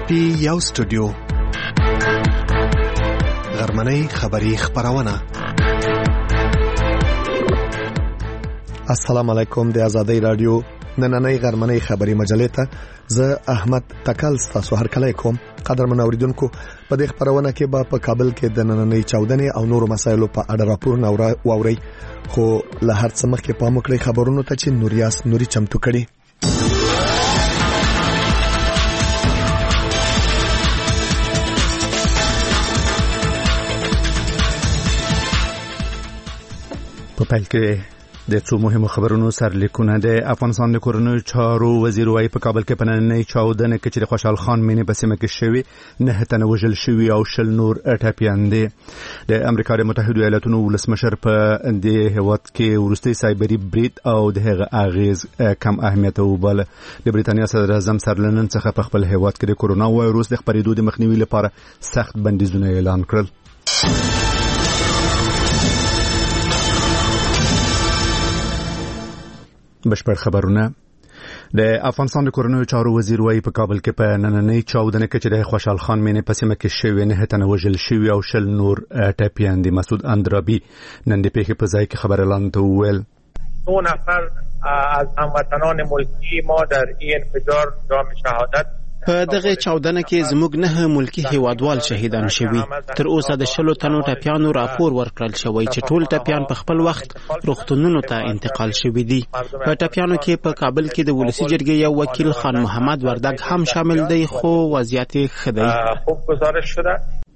پی یو سټوډیو غرمنۍ خبری خبرونه. السلام علیکم. د آزادۍ رادیو نننۍ غرمنۍ خبری مجلې ته زه احمد تکل تاسو هر کله کوم. قدرمن اوریدونکو، په دې خبرونه کې په کابل کې د نننۍ چاودنې او نورو مسایلو په اړه راپورونه واوري، خو له هر څه مخکې پام وکړئ خبرونو ته چې نوریاس نوري چمتو کړي. په پیل کې د څو مهمو خبرونو سرلیکونه. د افغانستان د کورنیو چارو وزیر وايي په کابل کې په نننۍ چاودنه کې چې د خوشحال خان مینې په سیمه کې شوی 9 تنه وژل شوي او 10 نور ټپیان دي. د امریکا د متحده ایالاتونو ولسمشر په دې هیواد کې ورستي سایبری برید او د هغه اغیز کم اهمیت وباله. د بریتانیا صدر اعظم سر لندن څخه په خپل هیواد کې د کورونا وایروس د خپرېدو د مخنیوي لپاره سخت بندیزونه اعلان کړل. بشپړ خبرونه. د افغانستان د کورنیو چارو وزیر وايي په کابل کې په نننۍ چاودنه کې چې د خوشحال خان مینې په سیمه کې شوی 9 تنه وژل شوي او 10 نور ټپیان دي. مسعود اندرابي نن د پیښې په ځای کې خبر اعلان ته وویل 2 نفر از هموطنان ملکی ما در این انفجار جام شهادت په دغه چاودنه کې زموږ 9 ملکی هیوادوال شهیدان شوي. تر اوسه د 10 تنو ټپیانو راپور ورکړل شوی چې ټول ټپیان په خپل وخت روغتونونو ته انتقال شوي دي. په ټپیانو کې په کابل کې د ولسی جرګې یو وکیل خان محمد وردګ هم شامل دی، خو وضعیت ښه دی. خوب گزارش شده.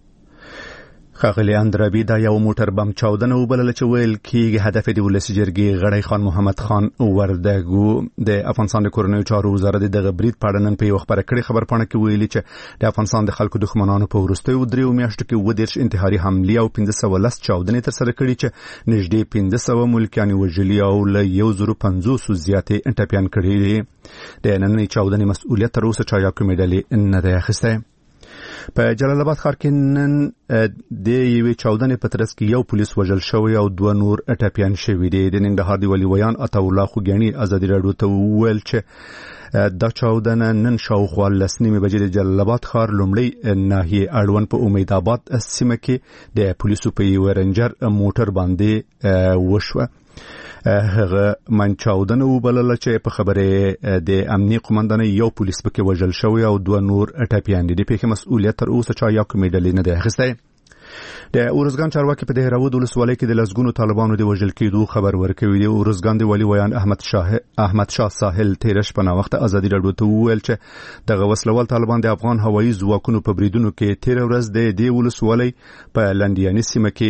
خاغلی اندرابي دا یو موټر بم چاودنه وبلل چې ویل کېږي هدف د ولسی جرګې غړی خان محمد خان وردګو. د افغانستان د کورنیو چارو وزارت دغه برید په اړه نن په یو خبره کړې خبرپاڼه کې ویلي چې د افغانستان د خلکو دښمنانو په وروستیو 3 میاشتو کې 10 انتحاري حملې او 1510 چاودنې تر سره کړې چې نږدې 1500 ملکیان وژلي او له 1500 زیاتې ټپیان کړي دي. د نننۍ چاودنې مسؤلیت تر اوسه چا کومې ډلې نه دی اخیستی. په جلال آباد ښار کې نن د یوې چاودنې په ترڅ کې یو پولیس وژل شوی او 2 نور ټپیان شوي دي. د ننګرهار د ولي ویان عطاالله خوګیاني ازادي راډیو ته وویل چې دا چاودنه نن شاوخوا 10 بجې د جلال آباد ښار لومړی ناحیه اړوند په امید آباد سیمه کې د پولیسو په یو رنجر موټر باندې وشوه. هغه من چاودنه وبلل چې په خبره د امنیه قومندانۍ یو پولیس پکې وژل شوی او 2 نور ټپیان دي. د پیښې مسؤلیت تر اوسه چا یا کومې ډلې نه دی اخیستی. د اورزګان چارواکي په دهراود ولسوالۍ کې د لسګونو طالبانو د وژل کېدو خبر ورکوي. د اورزګان د ولي ویان احمد شاه ساحل تیرش په وخت ازادي راډیو ته وویل چې دغه وسلوال طالبان د افغان هوایي ځواکونو په بریدونو کې تیر ورځ د دې ولسوالۍ په لندیاني سیمه کې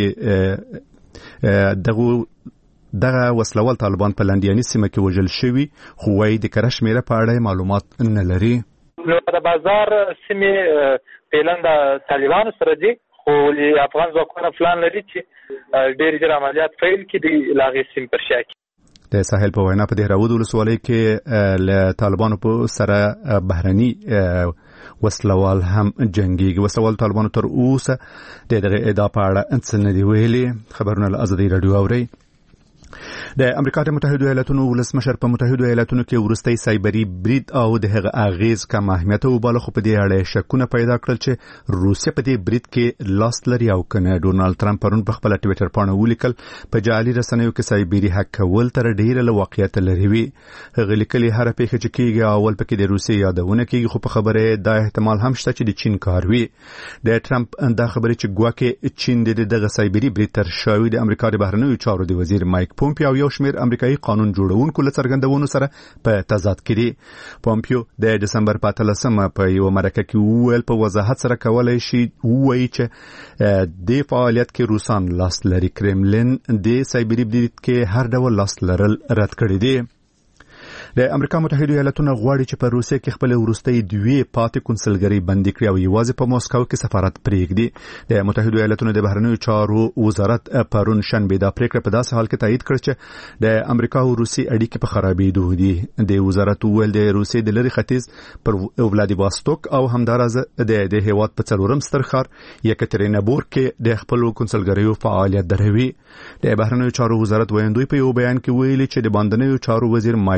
دغه وسلوال طالبان په لندیاني سیمه کې وژل شوي، خو وايي د کره شمیره په اړه معلومات نه لري. نو د بازار سیمه پلان د طالبانو سره دي، خو افغان ځواکونه پلان لري چې ډېر ډېر عملیات فعال کړي د لاغې سیم پر شا کې. د ساحل په وینا په دهراود ولسوالۍ کې له طالبانو په سره بهرني وسلوال هم جنگيږي. وسلوال طالبانو تر اوسه دغه ادعا په اړه څه نه دی ویلي. خبرونه له ازادي راډیو اوري. د امریکا د متحده ایالاتونو ولسمشر په متحده ایالاتونو کې ورستي سایبری برید او د هغه اغیز کم اهمیت وباله، خو په دې اړه شکونه پیدا کړل چې روسیه په دې برید کې لاس لري او کنه. ډونالد ټرمپ پرون په خپل ټویټر باندې ولیکل په جعلي رسنیو کې سایبری هک کول تر ډیره له واقعیت لري وي. هغه لیکلي هر پیښه چې کیږي اول پکې د روسیې یادونه کیږي، خو په خبره دا احتمال هم شته چې د چین کار وي. د ټرمپ دا خبره چې ګواکې چین دغه سایبری برید تر شاوی د امریکا د بهرنیو چارو د وزیر مایک پومپیو یو شمیر امریکایي قانون جوړونکو له څرګندونو سره په تضاد کې دي. پومپیو د دسمبر په 13 په یو مرکه کې وویل په وضاحت سره کولای شي وایي چې د فعالیت کې روسان لاس لري. کرملین د سایبری برید کې هر ډول لاس لرل رد کړی دی. د امریکا متحده ایالاتونو غواړي چې په روسیه کې خپل ورستۍ 2 پاتې کنسلګری بندي کړي او یوازې په موسکو کې سفارت پرېږدي. د متحده ایالاتونو د بهرنیو چارو وزارت پرون شنبه دا پریکړه په داسې حال کې تایید کړ چې د امریکا او روسي اړیکې په خرابېدو دي. د وزارت ویل د روسي د لری ختیځ پر ولادیواستوک او همدارز د هیواد په څلورم ستر ښار یکاترینبورګ کې د خپل کنسلګریو فعالیت دروي. د بهرنیو چارو وزارت ویاندوی په یو بیان کې ویلي چې د باندنیو چارو وزیر مایک پومپیو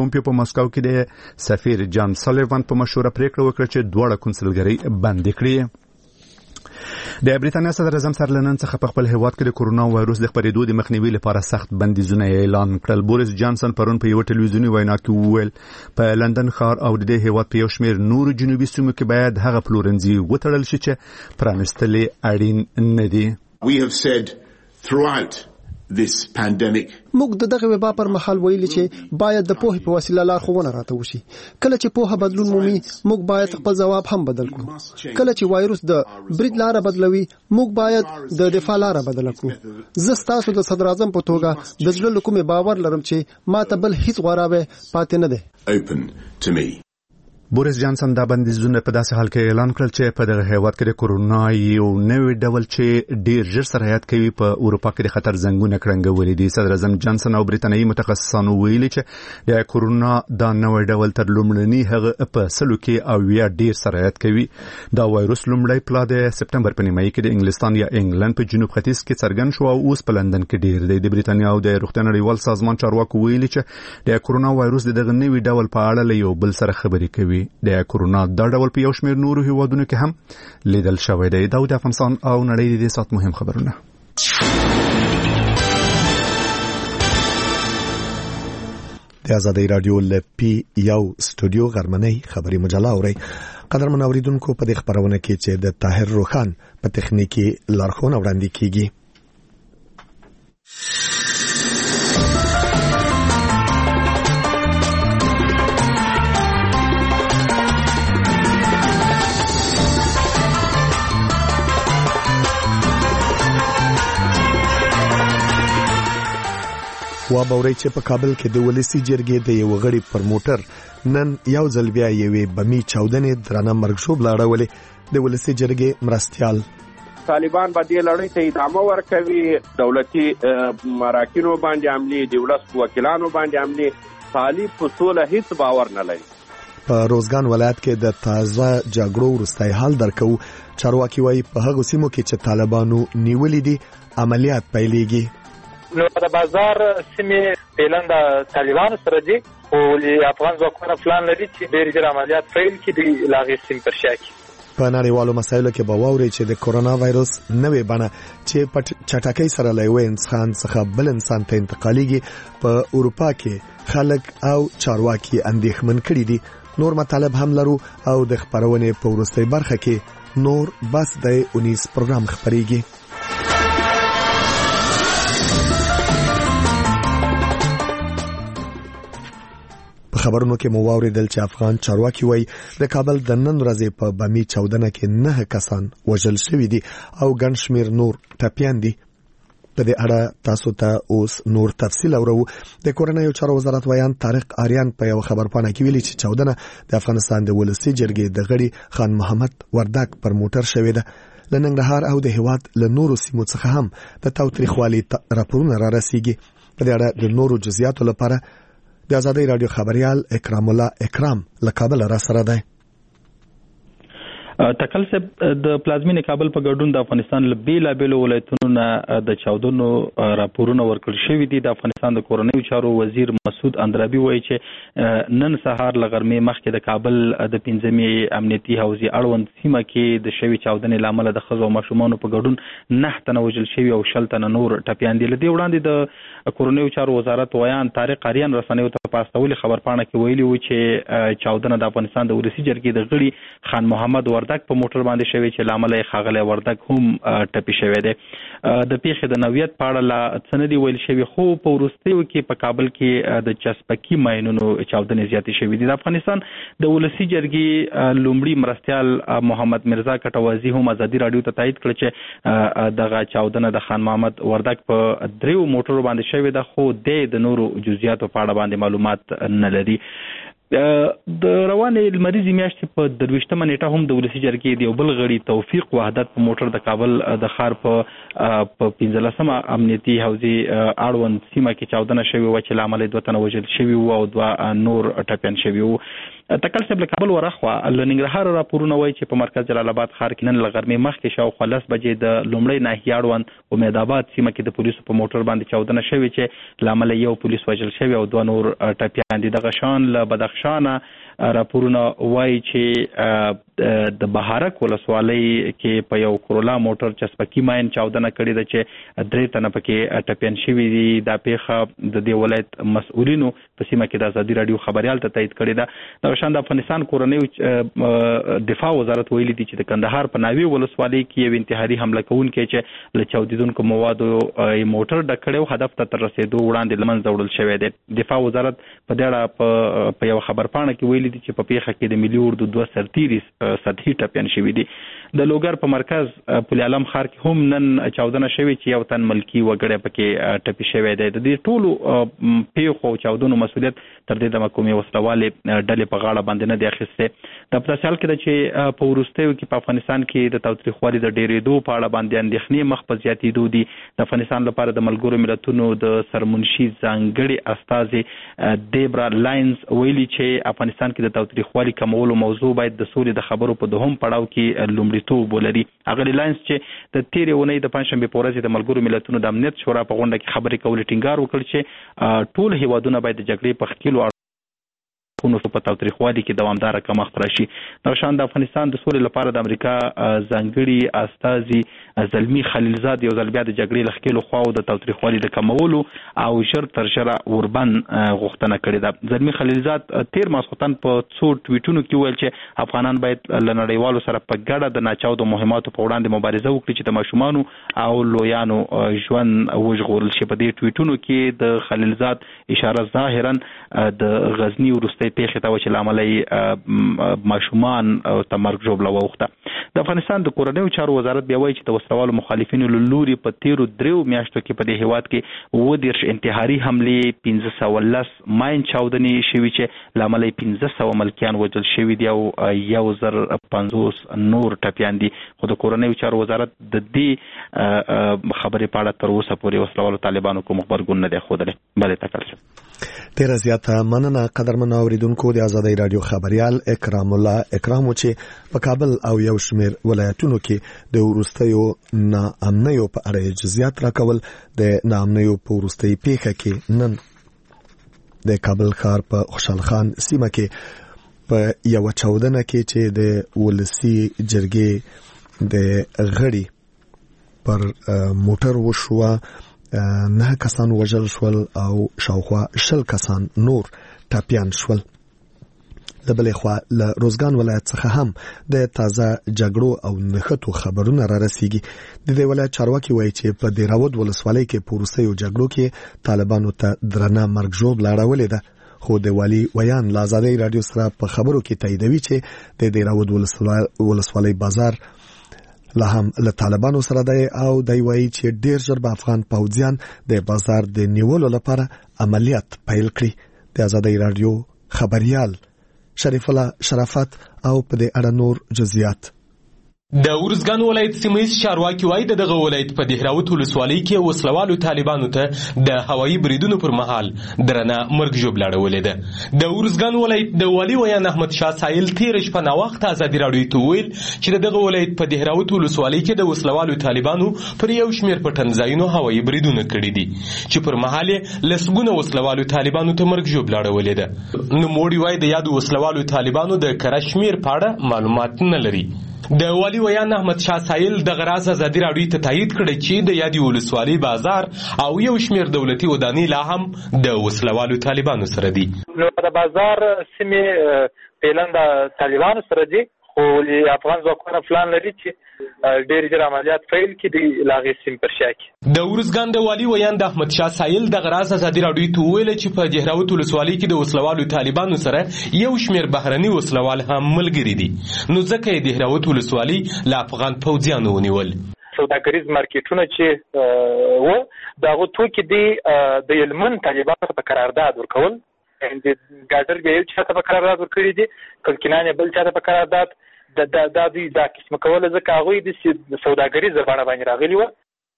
پومپیو په مسکو کې د سفیر جان سالیوان په مشوره پریکړه وکړه چې دواړه کنسولګرۍ بند کړي. د بریټانیا صدر اعظم سر لنن څخه په خپل هیواد کې د کورونا وایروس د خپرېدو د مخنیوي لپاره سخت بندیزونه اعلان کړل. بوریس جانسن پرون په یو ټلویزیونی وینا کې وویل په لندن ښار او د هیواد په یو شمېر نور جنوبي سیمو کې باید هغه پلورنځي وتړل شي چې پرانیستلې اړین نه دي. We have said throughout this pandemic موږ دغه وبا پر مهال ویلي چې باید د پوهې په وسیله لارښوونه راته وشي. کله چې پوهه بدلون مومي موږ باید خپل ځواب هم بدل کړو. کله چې وایروس د برید لاره بدلوي موږ باید د دفاع لاره بدل کړو. زه ستاسو د صدر اعظم په توګه د زړه له کومې باور لرم چې ما ته بل هیڅ غوړاوی پاتې نه دی. open to me. بوریس جانسن دا بندیزونه په داسې حال کې اعلان کړل چې په دغه هیواد کې د کورونا یو نوې ډول چې ډیر ژر سرایت کوي په اروپا کې د خطر زنګونه کړنګولې دي. صدر اعظم جانسن او بریتانیایی متخصصانو ویلي چې د کورونا دا نوې ډول تر لومړني هغه په سلو کې او یا ډیر سرایت کوي. دا وایروس لومړی پلا د سپټمبر په نیمایي کې د انګلستان یا انګلند په جنوب ختیځ کې څرګند شو او اوس په لندن کې ډیر دی. د بریتانیا او د روغتیا نړیوال سازمان چارواکو ویلي چې د کورونا وایروس دغه نوې ډول په اړه له یو بل سره خبرې کوي. د کورونا دا ډول په یو شمېر نورو هیوادونو کې هم لیدل شوی دی. دا د افغانستان او نړۍ د سات مهم خبرونه. د آزادۍ رادیو لپی یو سټوډیو غرمنۍ خبري مجله اوري. قدرمن اوریدونکو په دې خبرونه کې چې د طاهر روخان په تخنیکی لارښوونه وړاندې کیږي. وا باوري چې په کابل کې د ولسی جرګې د یو غړي پر موټر نن یو ځل بیا یوې بمی چاودنې درانه مرګ شوب لاړولې. د ولسی جرګې مرستيال طالبان باندې لړۍ ته ادامه ورکوي. دولتي مراکینو باندې عملي دولت وکیلانو باندې عملي طالب په سوله هیڅ باور نه لري. په روزګان ولایت کې د تازه جګړو وروستی حال درکو. چارواکي وايي په هغه سیمو کې چې طالبانو نیولې دي عملیات پیلېږي. نو د بازار سیمې پیلند طالبانو سره دي او افغان ځواکونه پلان لري چې ډېر ژر عملیات پیل کړي د لاغې سیمې پر شا کې. په نړیوالو مسایلو کې به واوري چې د کورونا وایروس نوې بڼه چې په چټکۍ سره له یو انسان څخه بل انسان ته انتقالېږي په اروپا کې خلک او چارواکي اندېښمن کړي دي. نور مطالب هم لرو او د خبرونې په وروستۍ برخه کې نور بس د 19 پروګرام خبريږي. خبرونو کې مو واوریدل چې افغان چارواکي وایي د کابل د نن ورځې په بمی چاودنه کې 9 کسان وژل شوي دي او ګڼ شمېر نور ټپیان دي. په دې اړه تاسو ته اوس نور تفصیل اورو. د کورنیو چارو وزارت ویان طارق آریان په یو خبرپاڼه کې ویلي چې چاودنه د افغانستان د ولسی جرګې د غړي خان محمد وردک پر موټر شوې ده. له ننګرهار او د هیواد له نورو سیمو څخه هم د تاوتریخوالي راپورونه را رسیږي. په دې اړه د نورو جزئیاتو لپاره د آزادۍ رادیو خبريال اکرام الله اکرام له کابل را سره ده. تکل صاحب د پلازمینې کابل په ګډون د افغانستان له بیلابېلو ولایتونو نه د چاودنو راپورونه ورکړل شوي دي. د افغانستان د کورنیو چارو وزیر مسعود اندرابي وایي چې نن سهار له غرمې مخکې د کابل د 15مې امنیتي حوزې اړوند سیمه کې د شوي چاودنې لامل د ښځو او ماشومانو په ګډون 9 تنه وژل شوي او 10 تنه نور ټپیان دي. لدې وړاندې د کورنیو چارو وزارت ویان طارق آریان رسنیو ته په استولې خبرپاڼه کې ویلي و چې چاودنه د افغانستان د ولسی جرګې د غړي خان محمد وردک په موټر باندې شوی چې لامل یې ښاغلی وردک هم ټپي شوی دی. د پیښې د نوعیت په اړه لا څه نه دي ویل شوي خو په وروستیو کې په کابل کې د چسپکي ماینونو چاودنې زیاتې شوي دي. د افغانستان د ولسی جرګې لومړي مرستیال محمد مرزا کټوازي هم ازادي رادیو ته تایید کړ چې دغه چاودنه د خان محمد وردک په 3 موټرو باندې شوی ده خو د نورو جزئیاتو په اړه باندې معلومات نه لري. د روانې لمریزې میاشتې په 23مه نیټه هم د ولسی جرګې د یو بل غړي توفیق وحدت په موټر د کابل د ښار په 15مه امنیتي حوزې اړوند سیمه کې چاودنه شوې وه چې له امله 2 تنه وژل شوي وو او 2 نور ټپیان شوي وو. تکل صاحب له کابل ورخوا له ننګرهار راپورونه وایي چې په مرکز جلال آباد ښار کې نن له غرمې مخکې شاوخوا 10 بجې د لومړۍ ناحیې اړوند امید آباد سیمه کې د پولیسو په موټر باندې چاودنه شوې چې له امله یو پولیس وژل شوی او 2 نور ټپیان دي. دغه شان له بدخشانه راپورونه وایي چې د بهارک ولسوالۍ کې په یو کورولا موټر چسپکي ماین چاودنه کړې ده چې 3 تنه پکې ټپیان شوي دي. دا پیښه د دې ولایت مسؤلینو په سیمه کې د ازادي رادیو خبريال ته تایید کړې ده. دغه شان د افغانستان کورنۍ دفاع وزارت ویلي دي چې د کندهار په ناوی ولسوالۍ کې یو انتحاري حمله کوونکی چې له چاودیدونکو موادو موټر ډک کړی هدف ته تر رسیدو وړاندې له منځه وړل شوی دی. دفاع وزارت په دې اړه په یو خبرپاڼه کې ویلي دي چې په پیښه کې د ملي اردو 2 سرتیري سطحي ټپیان شوي دي. د لوګر په مرکز پل علم ښار کې هم نن چاودنه شوې چې یو تن ملکی وګړی پکې ټپي شوی دی. د دې ټولو پیښو او چاودنو مسؤلیت تر دې دمه کومې وسلوالې ډلې په غاړه باندې نه دی اخیستی. د په حال کې ده چې په وروستیو کې په افغانستان کې د تاوتریخوالي د ډېرېدو په اړه باندې اندېښنې مخ په زیاتېدو دي. د افغانستان لپاره د ملګرو ملتونو د سرمنشي ځانګړي استازي دیبرا لاینز ویلي چې افغانستان کې د تاوتریخوالي کمولو موضوع باید د سولې د خبرو په دوهم پړاو کې لومړیتوب ولري. هغه لاینز چې د تیرې اونۍ د پنځشنبې په ورځ د ملګرو ملتونو د امنیت شورا په غونډه کې خبرې کولې ټینګار وکړ چې ټول هیوادونه باید د جګړې په ښکېلو په تاوتریخوالي کې دوامداره کمښت راشي. دغه شان د افغانستان د سولې لپاره د امریکا ځانګړي استازي زلمی خلیلزاد یو ځل بیا د جګړې له ښکېلو خواو د تاوتریخوالي د کمولو او ژر تر ژره اوربند غوښتنه کړې ده. زلمی خلیلزاد تیر ماسخوتن په څو ټویټونو کې ویل چې افغانان باید له نړیوالو سره په ګډه د ناچاودو مهماتو په وړاندې مبارزه وکړي چې د ماشومانو او لویانو ژوند وژغورل شي. په دې ټویټونو کې د خلیلزاد اشاره ظاهرا د غزنی وروستۍ پیښې ته و چې له امله ماشومان ته مرګ ژوبله واوښته. د افغانستان د کورنیو چارو وزارت بیا وایي چې د وسلوالو مخالفینو له لوري په تیرو 3 میاشتو کې په دې هیواد کې 30 انتحاري حملې 1510 ماین چاودنې شوي چې له امله 1500 ملکیان وژل شوي دي او 1050 نور ټپیان دي. خو د کورنیو چارو وزارت د دې خبرې په اړه تر اوسه پورې وسلوالو طالبانو کوم خبرګون نه دی ښودلی. بلې تکل شو. ډیره زیاته مننه قدرمن اوریدونکو د آزادۍ رادیو خبريال اکرام الله اکرام چې په کابل او یو شمیر ولایتونو کې د وروستیو ناامنیو په اړه جزئیات راکول. د ناامنیو په وروستۍ پیښه کې نن د کابل ښار په خوشحال خان سیمه کې په یو چاودنه کې چې د ولسی جرګې د غړي پر موټر وشوه 9 کسان وژل شول او شاوخوا 10 کسان نور ټپیان شول. د بلې خوا له روزګان ولایت څخه هم د تازه جګړو او نښتو خبرونه را رسیږي. د دې ولایت چارواکي وایي چې په دیراود ولسوالۍ کې په وروستیو جګړو کې طالبانو ته درنه مرګ ژوبله اړولې ده. خو د والي ویان له آزادۍ رادیو سره په خبرو کې تاییدوي چې د دیراود ولسوالۍ بازار لا هم له طالبانو سره دی او دی وایي چې ډیر ژر به افغان پوځیان د بازار د نیولو لپاره عملیات پیل کړي. د آزادۍ رادیو خبريال شریف الله شرافت او په دې اړه نور جزئیات. د ورزګان ولایت سیمه‌ییز چارواکي وایي دغه ولایت په دهراوت ولسوالۍ کې وسلوالو طالبانو ته د هوایي بریدونو پر مهال درنه مرګ ژوبله اړولې ده. د ورزګان ولایت د والي ویان احمد شاه سایل تیر شپه ناوخت ازادي راډیو ته ویل چې دغه ولایت په دهراوت ولسوالۍ کې د وسلوالو طالبانو پر یو شمیر پټنځایونو هوایي بریدونه کړي دي چې پر مهال لسګونه وسلوالو طالبانو ته مرګ ژوبله اړولې ده. نو موړي وایي د یادو وسلوالو طالبانو د کرشمیر په اړه معلومات نه لري. د والي ویان احمد شاه سایل د غراز ازادي راډیو ته تایید کړی چې د یادې ولسوالۍ بازار او یو شمیر دولتي ودانۍ لا هم د وسلوالو طالبانو سره دي. نو د بازار سیمې فعلا د طالبانو سره دي خو افغان ځواکونه پلان لري چې ډېر ژر عملیات پیل کړي د لاغې سیمې پر شا کې. د ورزګان د والي ویان د احمد شاه سایل د غراز ازادي راډیو ته ویل چې په دهراوت ولسوالۍ کې د وسلوالو طالبانو سره یو شمیر بهرني وسلوال هم ملګري دي. نو ځکه یې دهراوت ولسوالۍ له افغان پوځیانو ونیول. سوداګریز مارکیټونه چې و دغه توکي د هلمند طالبانو ته قرارداد ورکول. د ګاډر به یو چاته په قرارداد ورکړي دي کلکینان بل چاته په قرارداد د دوی دا قسم کوله ځکه هغوی د سوداګریز بڼه باندې راغلي وو.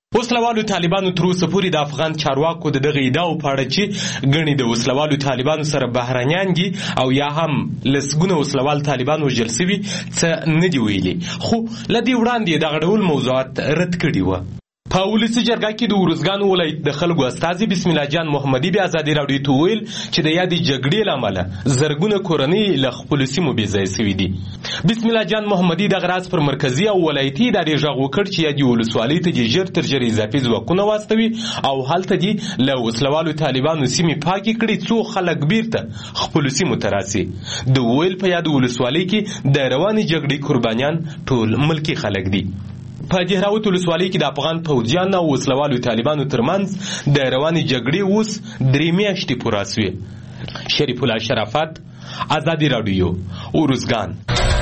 وسلوالو طالبانو تر اوسه پورې د افغان چارواکو دغه ادعاو په اړه چې ګڼي د وسلوالو طالبانو سره بهرنیان دي او یا هم لسګونه وسلوال طالبان وژل شوي څه نه دي ویلي، خو له دې وړاندې دغه ډول موضوعات رد کړي وو. په ولسي جرګه کې د ارزګان ولایت د خلکو استازي بسم الله جان محمدي بیا ازادي راډیو ته ویل چې د یادې جګړې له امله زرګونه کورنۍ له خپلو سیمو بېځایه سوي دي. بسم الله جان محمدي دغه راز پر مرکزي او ولایتي ادارې غږ وکړ چې یادې ولسوالۍ ته دې ژر تر ژره اضافي ځواکونه واستوي او هلته دې له وسلوالو طالبانو سیمې پاکې کړي څو خلک بیرته خپلو سیمو ته راسي. د ویل په یادې ولسوالۍ کې د روانې جګړې قربانیان ټول ملکي خلک دي. په دهراوت ولسوالۍ کې د افغان پوځیانو او وسلوالو طالبانو ترمنځ د روانې جګړې اوس 3 میاشتې پوره شوې. شریف الله شرافت، ازادي راډیو، ارزګان.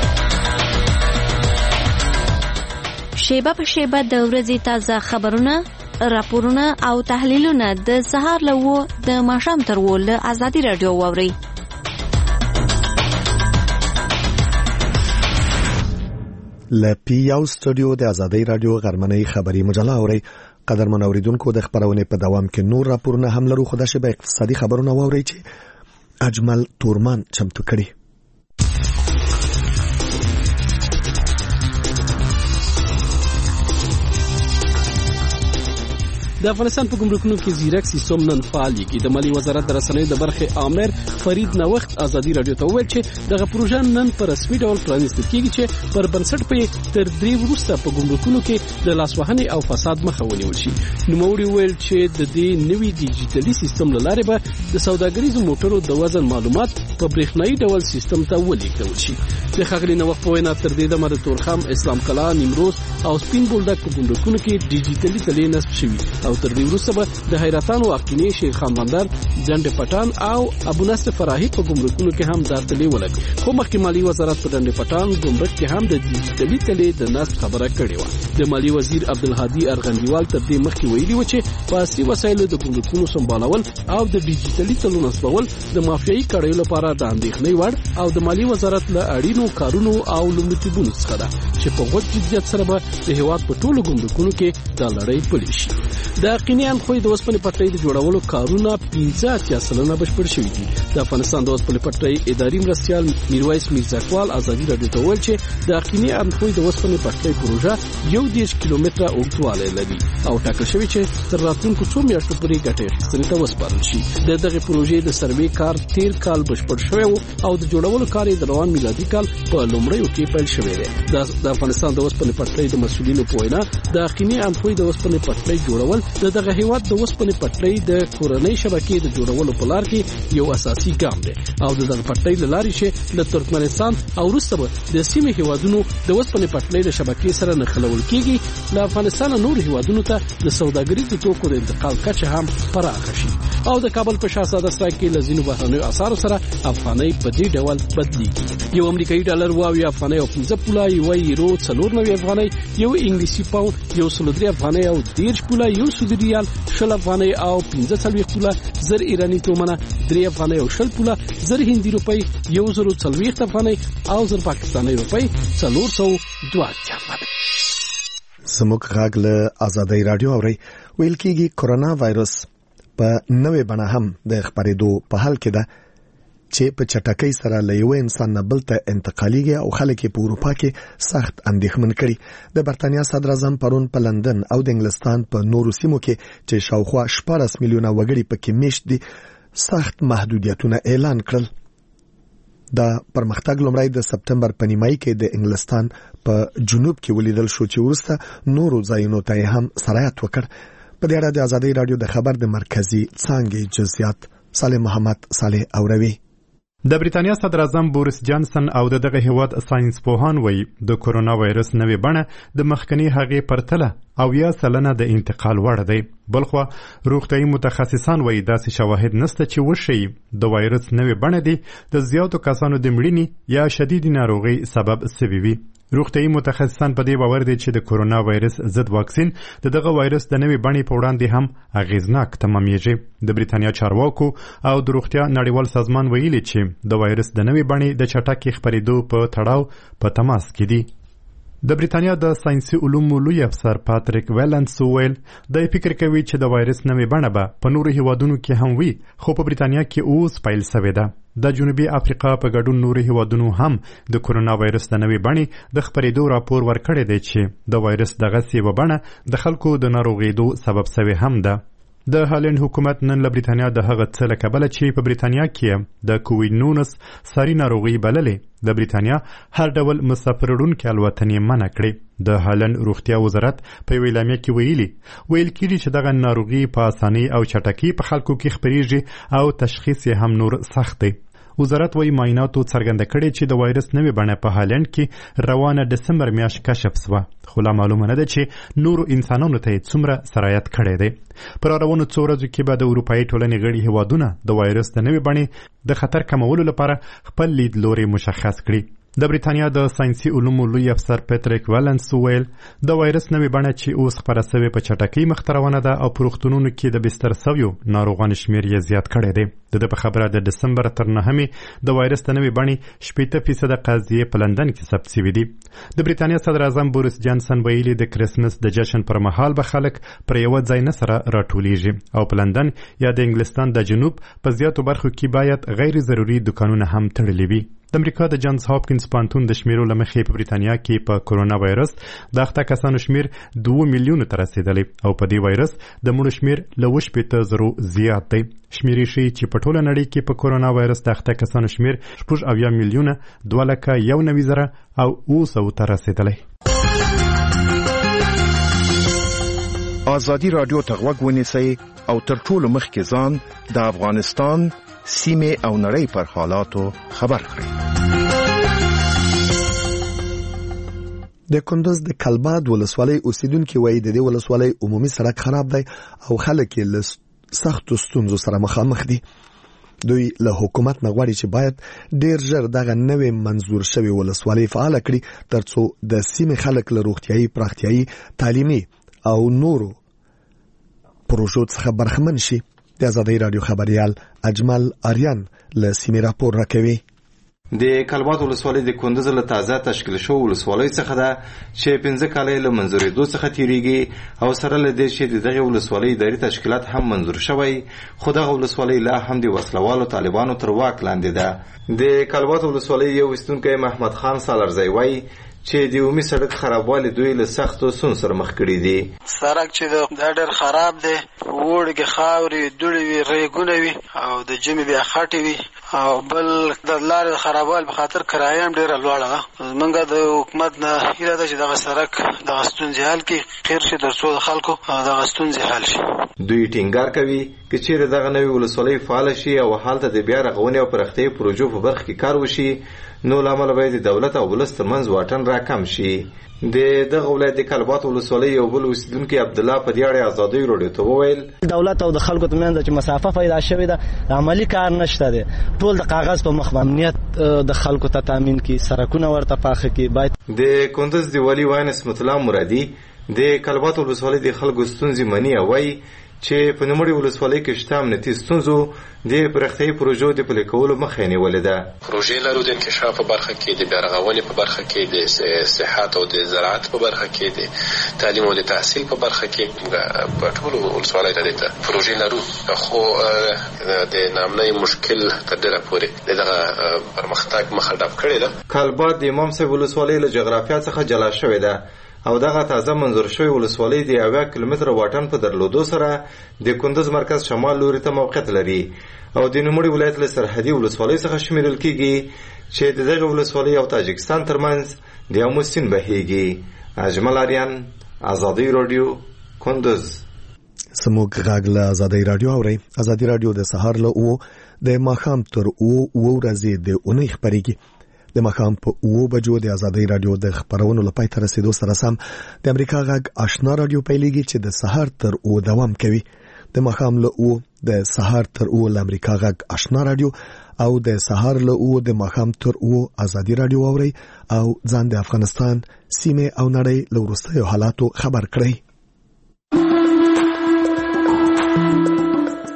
شیبه په شیبه د ورځې تازه خبرونه، راپورونه او تحلیلونه د سهار له 9 د ماښام تر 10 له ازادي راډیو واورئ. لپی یو سټوډیو د ازادي رادیو غرمنۍ خبری مجله اوري. قدرمن اوریدونکو د خبرونه په دوام کې نور راپورونه هم لرو، خو د شبکې اقتصادي خبرونه واوري چې اجمل تورمان چمتو کړي. د افغانستان په ګمرکونو کې زیرک سیستم نن فعال کیږي. د مالی وزارت د رسنیو د برخې آمر فرید نوښت ازادي رادیو ته وویل چې دغه پروژه نن په رسمي ډول پرانیستل کیږي چې پر بنسټ په تر 3 وروسته په ګمرکونو کې د لاسوهنې او فساد مخه ونیول شي. نوموړي وویل چې د دې نوي ډیجیټلي سیستم له لارې به د سوداګریزو موټرو د وزن معلومات په برېښنايي ډول سیستم ته ولېږدول شي. د ښاغلي نوښت په وینا تر دې دمه د تورخم، اسلام کلا، نیمروز او سپین بولدک په ګمرکونو کې ډیجیټلي تلې نصب شوي او تر دې وروسته به د حیرتان او اقینې، شیر خان بندر، ډنډ پټان او ابو نصر فراهی په ګمرکونو کې هم دا تلې ولګي. خو مخکې مالی وزارت په ډنډ پټان ګمرک کې هم د ډیجیټلي تلې د نصب خبره کړې و. د مالی وزیر عبدالهادي ارغندیوال تر دې مخکې ویلي و چې په اصلي وسایلو د ګمرکونو سمبالول او د ډیجیټلي تلو نصبول د مافیایي کړیو لپاره د اندېښنې وړ او د مالی وزارت له اړینو کارونو او لومړیتوبونو څخه ده چې په غوږ جديت سره به د هیواد په ټولو ګمرکونو کې د لړۍ پلي شي. د اقینیان خو د وسپنې پټلۍ د جوړولو کارونه 15% بشپړ شوي دي. د افغانستان د وسپنې پټلۍ اداري مرستیال میرویس میرزاکوال ازادي راډیو ته وویل چې د اقینیان خو د وسپنې پټلۍ پروژه 10 کیلومتره اوږدوالی لري او ټاکل شوی چې تر راتلونکو 2 میاشتو پورې ګټې اخیستنې ته وسپارل شي. د دغه پروژې د سروې کار 13 کال بشپړ شوی او د جوړولو کار د روان میلادي کال په لومړیو کې پیل شوی دی. د افغانستان د وسپنې پټلۍ د مسؤلینو په وینا د اقینیان خو د وسپنې پټلۍ جوړول دغه هیواد د وسپنې پټلۍ د کورنۍ شبکې د جوړولو په لار کې یو اساسي ګام دی او دغه پټلۍ له لارې چې د ترکمنستان او وروسته به د سیمې هیوادونو د وسپنې پټلۍ د شبکې سره نښلول کیږي، له افغانستان نور هیوادونو ته د سوداګریزو توکو د انتقال کچه هم پراخه شي. او د کابل په شاهزاده سرای کې له ځینو بهرنیو اسعارو سره افغانۍ په دې ډول بدلیږي. یو امریکایي ډالر 2 افغانۍ او 15 پوله، یو یورو 94 افغانۍ، یو انګلیسي پاوند، یو 3 افغانۍ او 10 پوله، یو سعودي ریال 10 افغانۍ او 15 پوله، 1000 ایرانی تومنه، 3 افغانۍ او 10 پوله، 1000 هندي روپۍ، 1040 افغانۍ او 1000 پاکستاني روپۍ، 402 افغانۍ. سموک غاګ له ازادي رادیو اوري. ویل کېږي کورونا وایرس په نوې بڼه هم د خبرېدو په حال کې ده چې په چټکۍ سره له یو انسان نه بل ته انتقالېږي او خلک په اروپا کې سخت اندېښمن کړي. د برتانیا صدر اعظم پرون په لندن او د انګلستان په نورو سیمو کې چې شاوخوا 14 میلیونه وګړي پکې میشت دي سخت محدودیتونه اعلان کړل. دا پرمختګ لومړی د سپتمبر په نیمایي کې د انګلستان په جنوب کې ولیدل شو چې وروسته نورو ځایونو ته هم سرایت وکړ. په دې اړه د ازادي رادیو د خبر د مرکزی څانګې جزئیات صالح محمد صالح اوروي. د بریتانیا صدر اعظم بوریس جانسن او دغه هیواد ساينس پوهان وایي د کورونا وایرس نوې بڼه د مخکنی هغې پرتله 90% د انتقال وړ دی. بلخو روغتیايي متخصصان وایي داسې شواهد نشته چې وښیي د وایرس نوې بڼه دی د زیاتو کسانو د مړینې یا شدید ناروغۍ سبب شوی وي. روغتیايي متخصصان په دې باور دي چې د کورونا وایرس ضد واکسین دغه وایرس د نوې بڼې په وړاندې هم اغیزناک تمامېږي. د بریتانیا چارواکو او د روغتیا نړیوال سازمان ویلي چې د وایرس د نوې بڼې د چټکې خپرېدو په تړاو په تماس کې دي. د بریتانیا د ساينسي علومو لوی افسر پاتریک ویلنس ویل د فکر کوي چې د وایرس نوې بڼه به په نورو هیوادونو کې هم وي، خو په بریتانیا کې اوس پیل شوې ده. د جنوبي افریقا په ګډون نورو هیوادونو هم د کورونا وایرس د نوې بڼې د خپرېدو راپور ورکړی دی چې د وایرس دغسې یوه بڼه د خلکو د ناروغېدو سبب شوې هم ده. د هالند حکومت نن له بریتانیا د هغه څه له کبله چې په بریتانیا کې د کووید-19 ساري ناروغي بللې د بریتانیا هر ډول مسافر وړونکي الوتنې منع کړې. د هالند روغتیا وزارت په یوه اعلامیه کې ویل کېږي چې دغه ناروغي په اسانۍ او چټکۍ په خلکو کې خپرېږي او تشخیص یې هم نور سخت دی. وزارت وايي معایناتو څرګنده کړې چې د وایرس نوې بڼه په هالند کې روانه دسمبر میاشت کشف شوه، خو لا معلومه نه ده چې نورو انسانانو ته یې څومره سرایت کړی دی. پر روانو څو ورځو کې به د اروپایي ټولنې غړي هیوادونه د وایرس د نوې بڼې د خطر کمولو لپاره خپل لیدلوري مشخص کړي. د بریتانیا د ساينسي علومو لوی افسر پاتریک ویلنس ویل د وایرس نوې بڼه چې اوس خپره شوې په چټکۍ مخته روانه ده او په روغتونونو کې د بستر شویو ناروغانو شمېر یې زیات کړی دی. د ده په خبره د دسمبر تر 9 د وایرس د نوې بڼې 80% قضیې په لندن کې ثبت شوي دي. د بریتانیا صدر اعظم بوریس جانسن ویلي د کرسمس د جشن پر مهال به خلک پر یوه ځای نه سره راټولیږي او په لندن یا د انګلستان د جنوب په زیاتو برخو کې باید غیر ضروري دکانونه هم تړلي وي. د امریکا د جانز هاپکینز پوهنتون د شمیرو له مخې په بریتانیا کې په کورونا وایرس د اخته کسانو شمیر 2 میلیونو ته رسیدلی او په دې وایرس د مړو شمیر له 80,000 زیات دی. شمیرې ښیي چې په ټوله نړۍ کې په کورونا وایرس د اخته کسانو شمیر 6 میلیونه 2,91,000 او 900 ته رسیدلی. ازادي رادیو ته غوږ ونیسئ او تر ټولو مخکې ځان د افغانستان سیمه او نړۍ پر حالاتو خبر کړئ. د کندوز د کلباد ولسوالۍ اوسیدونکو وایي د دې ولسوالۍ عمومي سړک خراب دی او خلک یې له سختو ستونزو سره مخامخ دي. دوی له حکومت نه غواړي چې باید ډیر ژر دغه نوې منظور شوی ولسوالۍ فعال کړي ترڅو د سیمې خلک له روغتیايي، پراختیايي، تعلیمي او نورو پروژو څخه برخمن شي. د آزادۍ رادیو خبريال اجمل اریان له سیمې راپور راکوي. د کلبات ولسوالۍ د کندوز له تازه تشکیل شوی ولسوالۍ څخه ده چې 15 کال له منځورېدو څخه تیریږي او سره له دې چې دغه ولسوالۍ اداري تشکیلات هم منظور شوی، خو دغه ولسوالۍ لا هم د وسلوالو طالبانو تر واک لاندې ده. د کلبات ولسوالۍ یو استونکي محمد خان سالرزی وایي چې د عمومي سړک خرابوالی دوی له سختو ستونزو سره مخ کړي دي. سړک چې دا ډېر خراب دی، وړګې خاورې دوړې وي، ریګونه وي او د جمعې بیا خټې وي او بل د لارې خرابوالي په خاطر کرایه هم ډېره لوړه ده. زمونږ د حکومت نه هیله ده چې دغه سړک دغه ستونزې حل کړي، خیر شي تر څو د خلکو دغه ستونزې حل شي. دوی ټینګار کوي که چیرې دغه نوې ولسوالۍ فعاله شي او هلته د بیا رغونې او پراختیايي پروژو په برخه کې کار وشي، نو لامل باید د دولت او ولس ترمنځ واټن راکم شي. د دغه ولایت د کلبات ولسوالۍ یو بل اوسیدونکي عبدالله په دې اړه ازادۍ رادیو ته وویل دولت او د خلکو ترمنځ چې مسافه پیدا شوې ده، عملی کار نشته دی، ټول د کاغذ په مخ امنیت د خلکو ته تامین کی، سرکونه ورته پاخه کی. باید د کندوز دی ولی واینس مطلع مرادي د کلبات ولسوالۍ د خلکو ستونزې مني او وایي چې په نوموړي ولسوالۍ کې شته امنیتي ستونزو د پراختیايي پروژو د پلي کولو مخه یې نیولې ده. پروژې لرو د انکشاف په برخه کې، د بیا رغونې په برخه کې، د صحت او د زراعت په برخه کې، د تعلیم او د تحصیل په برخه کې په ټولو ولسوالۍ ته پروژې لرو، خو د نامنۍ مشکل تر ډېره پورې دغه پرمختګ مخه ډپ کړې ده. کلبات د امام صاحب ولسوالۍ له جغرافیا څخه جلا شوې ده او دغه تازه منظور شوی ولسوالۍ د 1 کیلومتر واټن په درلودو سره د کندوز مرکز شمال لوري ته موقعیت لري او د نوموړي ولایت له سرحدي ولسوالۍ څخه شمیرل کیږي چې د دغه ولسوالۍ او تاجکستان ترمنځ د امو سیند بهیږي. اجمل اریان، آزادۍ رادیو، کندوز. سموږ غږ له آزادۍ رادیو اوري. آزادۍ رادیو د سهار له او د ماښام تر او ورځې د اونۍ خبريږي. د ماښام په 9 بجو د آزادۍ رادیو د خبرونو لپاره تر رسیدو سره سم د امریکا غږ آشنا رادیو پیلېږي چې د سهار تر 9 دوام کوي. د ماښام له 9 د سهار تر 9 د امریکا غږ آشنا رادیو او د سهار له 9 د ماښام تر 9 آزادۍ رادیو اوري او ځان د افغانستان سیمه او نړۍ له وروستیو حالاتو خبر کړئ.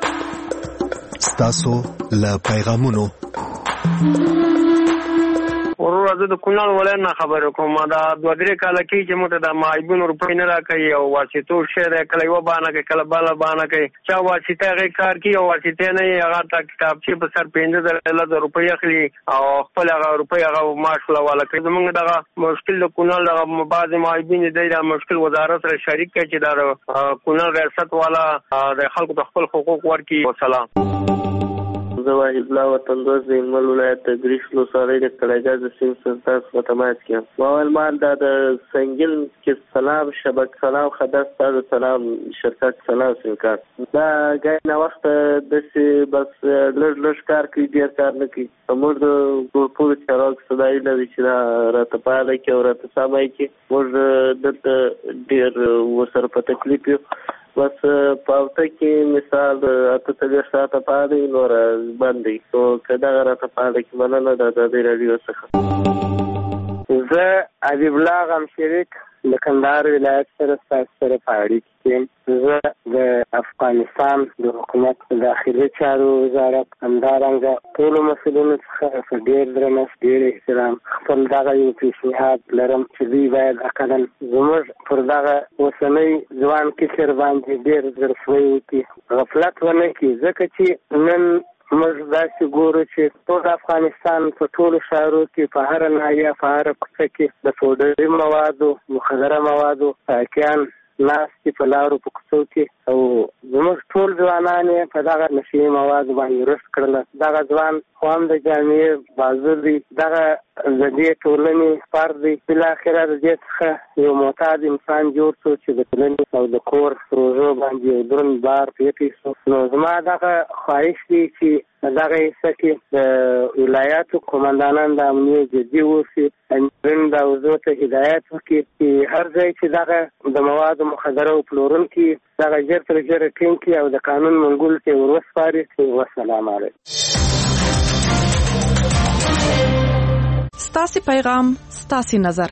ستاسو له پیغامونو ورور زه د کونړ ولایت نه خبرې کوم. دا 2-3 کاله کې چې موږ د معیبونو روپۍ نه راکوي او واسطو شی دی، کله یوه بانه کوي کله بله بانه کوي، چا واسطه هغې کار کوي او واسطې نه یې هغه ته کتابچې په سر 15,000 روپۍ اخلي او خپل هغه روپۍ هغه معاش حواله کوي. زموږ دغه مشکل د کونړ دغه بعضې معیبین دی دا مشکل وزارت سره شریک کوي چې دا کونړ ریاست والا د خلکو ته خپل حقوق ورکړي. وسلام. زه واحد الله وطندوز د هلمند ولایت د ګریش ولسوالۍ د کړایګاه د سیند څخه تاسو ته تماس کوم. اول مال دا د سنگل کې سلام شبک سلام خدای ستاسو سلام شرکت سلام سنکار دا غاینه وخت د بس لږ کار کوي ډیر کار نه کوي. موږ د ټول چارواکو صداي لري چې راته پاله کې او راته سمای کې موږ د ډیر وسره په تکلیف یو. بس پاوته کې مثال 48 ساعته پاده نور باندې تو کدا راته پاده کې مننه د رادیو څخه. زه حبیب الله غم شریک د کندهار ولایت سره سره پاړی کې زه د افغانستان د حکومت داخلي چارو وزارت همدارنګه ټول مسؤلینو څخه ډېر درنښت ډېر احترام خپل دغه یو پیشنهاد لرم چې دوی باید اقلا زموږ پر دغه اوسنی ځوان کشر باندې ډېر ظرفوي وکړي، غفلت ونه کړي، ځکه چې نن موږ داسې ګورو چې ټول افغانستان په ټولو ښارو کې په هره ناحیه په هره کوڅه کې د پوډري موادو مخدره موادو پاکیان ناستې په لارو په کوڅو کې او زموږ ټول ځوانان یې په دغه نشي موادو باندې رشد کړله. دغه ځوان خو هم د جامعې بازار دی، دغه د دې ټولنې فرد دی، بالاخره د دې څخه یو معتاد انسان جوړ شو چې د ټولنې او د کور پروژو باندې یو دروند بار پېښ شو. نو زما دغه خواهش دی چې دغه حصه کې د ولایاتو قومندانان د امنیت جدي اوسي، د اوزو ته هدایت وکړي چې هر ځای چې دغه د موادو مخدره او پلورونکي دغه ژر تر ژره ټینګ کړي او د قانون منګولو ته وروسپاري. والسلام علیکم. ستاسو پیغام ستاسو نظر.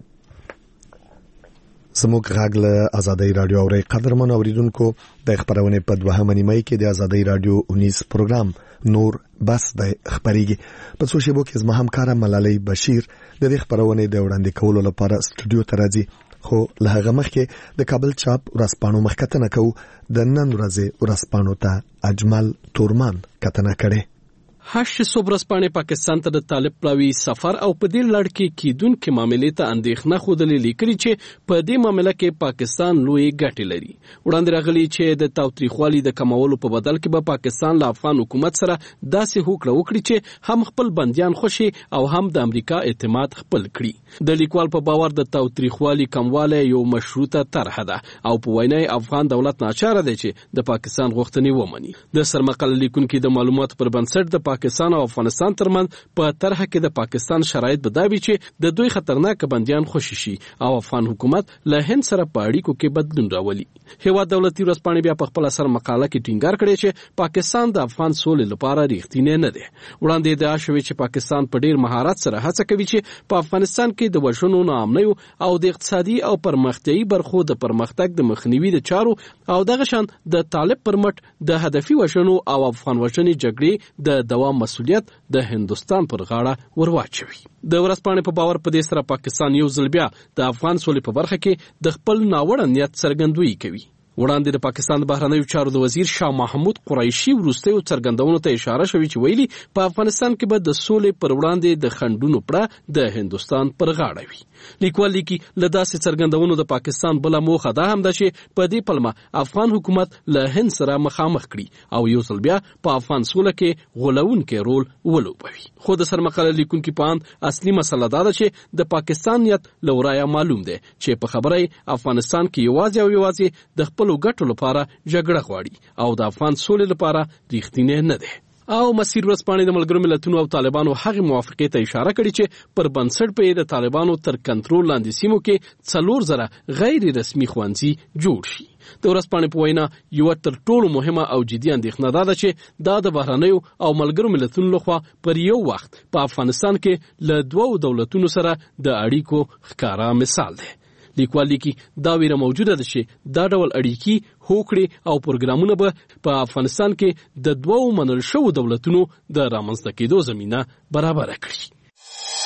زموږ غږ له ازادۍ رادیو اوري قدرمن اوریدونکو د خبرونه په 2 نیمه کې د ازادۍ رادیو 19 پروګرام نور بس د خبريږي په څو شیبو کې زما همکار ملالۍ بشیر د دې خبرونه د وړاندې کولو لپاره استودیو ته راځي. خو له هغه مخکې د کابل چاپ ورسپانو مخکتنه کو د نن ورځې ورسپانو ته اجمل تورمان کتنه کړي. هش صبرسپانې پاکستان ته د طالب پلاوی سفر او په دې لړ کې کیدونکو معاملې ته اندېښنه خوده لیکلي چې په دې معاملې کې پاکستان لوی ګټې لري. وړاندې راغلي چې د تاوتریخوالي د کمولو په بدل کې به پاکستان له افغان حکومت سره داسې هوکړه وکړي چې هم خپل بنديان خوشي او هم د امریکا اعتماد خپل کړي. د لیکوال په باور د تاوتریخوالي کمواله یو مشروطه طرحه ده او په وینای افغان دولت ناچاره دی چې د پاکستان غوښتنې ومني. د سرمقاله لیکونکو د معلوماتو پر بنسټ د پاکستان او افغانستان ترمن په طرحه کې د پاکستان شرایط بداوي چې د دوی خطرناک بنديان خوشي شي او افغان حکومت له هند سره په اړیکو کې بدلون راولي. هیواد دولتي ورځپاڼې بیا په خپل سر مقاله کې ټینګار کړی چې پاکستان د افغان سولې لپاره ریښتینی نه دی. وړاندې ادعا شوې چې پاکستان په ډیر مهارت سره هڅه کوي چې په افغانستان کې د وژنو ناامنۍ او د اقتصادي او پرمختیايي برخو د پرمختګ د مخنیوي د چارو او دغه شان د طالب پرمټ د هدفي وژنو او افغان وژنې جګړې د دوام مسؤلیت د هندستان پر غاړه ورواچوي. د ورځپاڼې په باور په دې سره پاکستان یو ځل بیا د افغان سولې په برخه کې د خپل ناوړه نیت څرګندوي کوي. وړاندې د پاکستان د بهرنیو چارو د وزیر شاه محمود قریشي وروستیو څرګندونو ته اشاره شوې چې ویلي په افغانستان کې به د سولې پر وړاندې د خنډونو پړه د هندستان پر غاړه وي. لیکوال لیکي له داسې څرګندونو د پاکستان بل موخه ده هم ده چې په دې پلمه افغان حکومت له هند سره مخامخ کړي او یو ځل بیا په افغان سوله کې غولونکي رول ولوبوي. خو د سرمقاله لیکونکو په اند اصلي مسله دا ده چې د پاکستان نیت لورایا معلوم دی چې په خبره افغانستان کې یوازې د خپل ګټو لپاره جګړه غواړي او د افغان سولې لپاره ریښتینی نه دی. او مسیر ورځپاڼې د ملګرو ملتونو او طالبانو هغه موافقې ته اشاره کړې چې پر بنسټ په د طالبانو تر کنټرول لاندې سیمو کې 4,000 غیر رسمي ښوونځي جوړ شي. د ورځپاڼې په وینا یو تر ټولو مهمه او جدي اندېښنه ده چې دا د بهرنیو او ملګرو ملتونو لخوا پر یو وخت په افغانستان کې له دوو دولتونو سره د اړیکو ښکارا مثال دی. لیکوال لیکي دا ویره موجوده ده چې دا ډول اړیکې هوکړې او پروګرامونه به په افغانستان کې د دوو منل شوو دولتونو د رامنځته کېدو زمینه برابره کړي.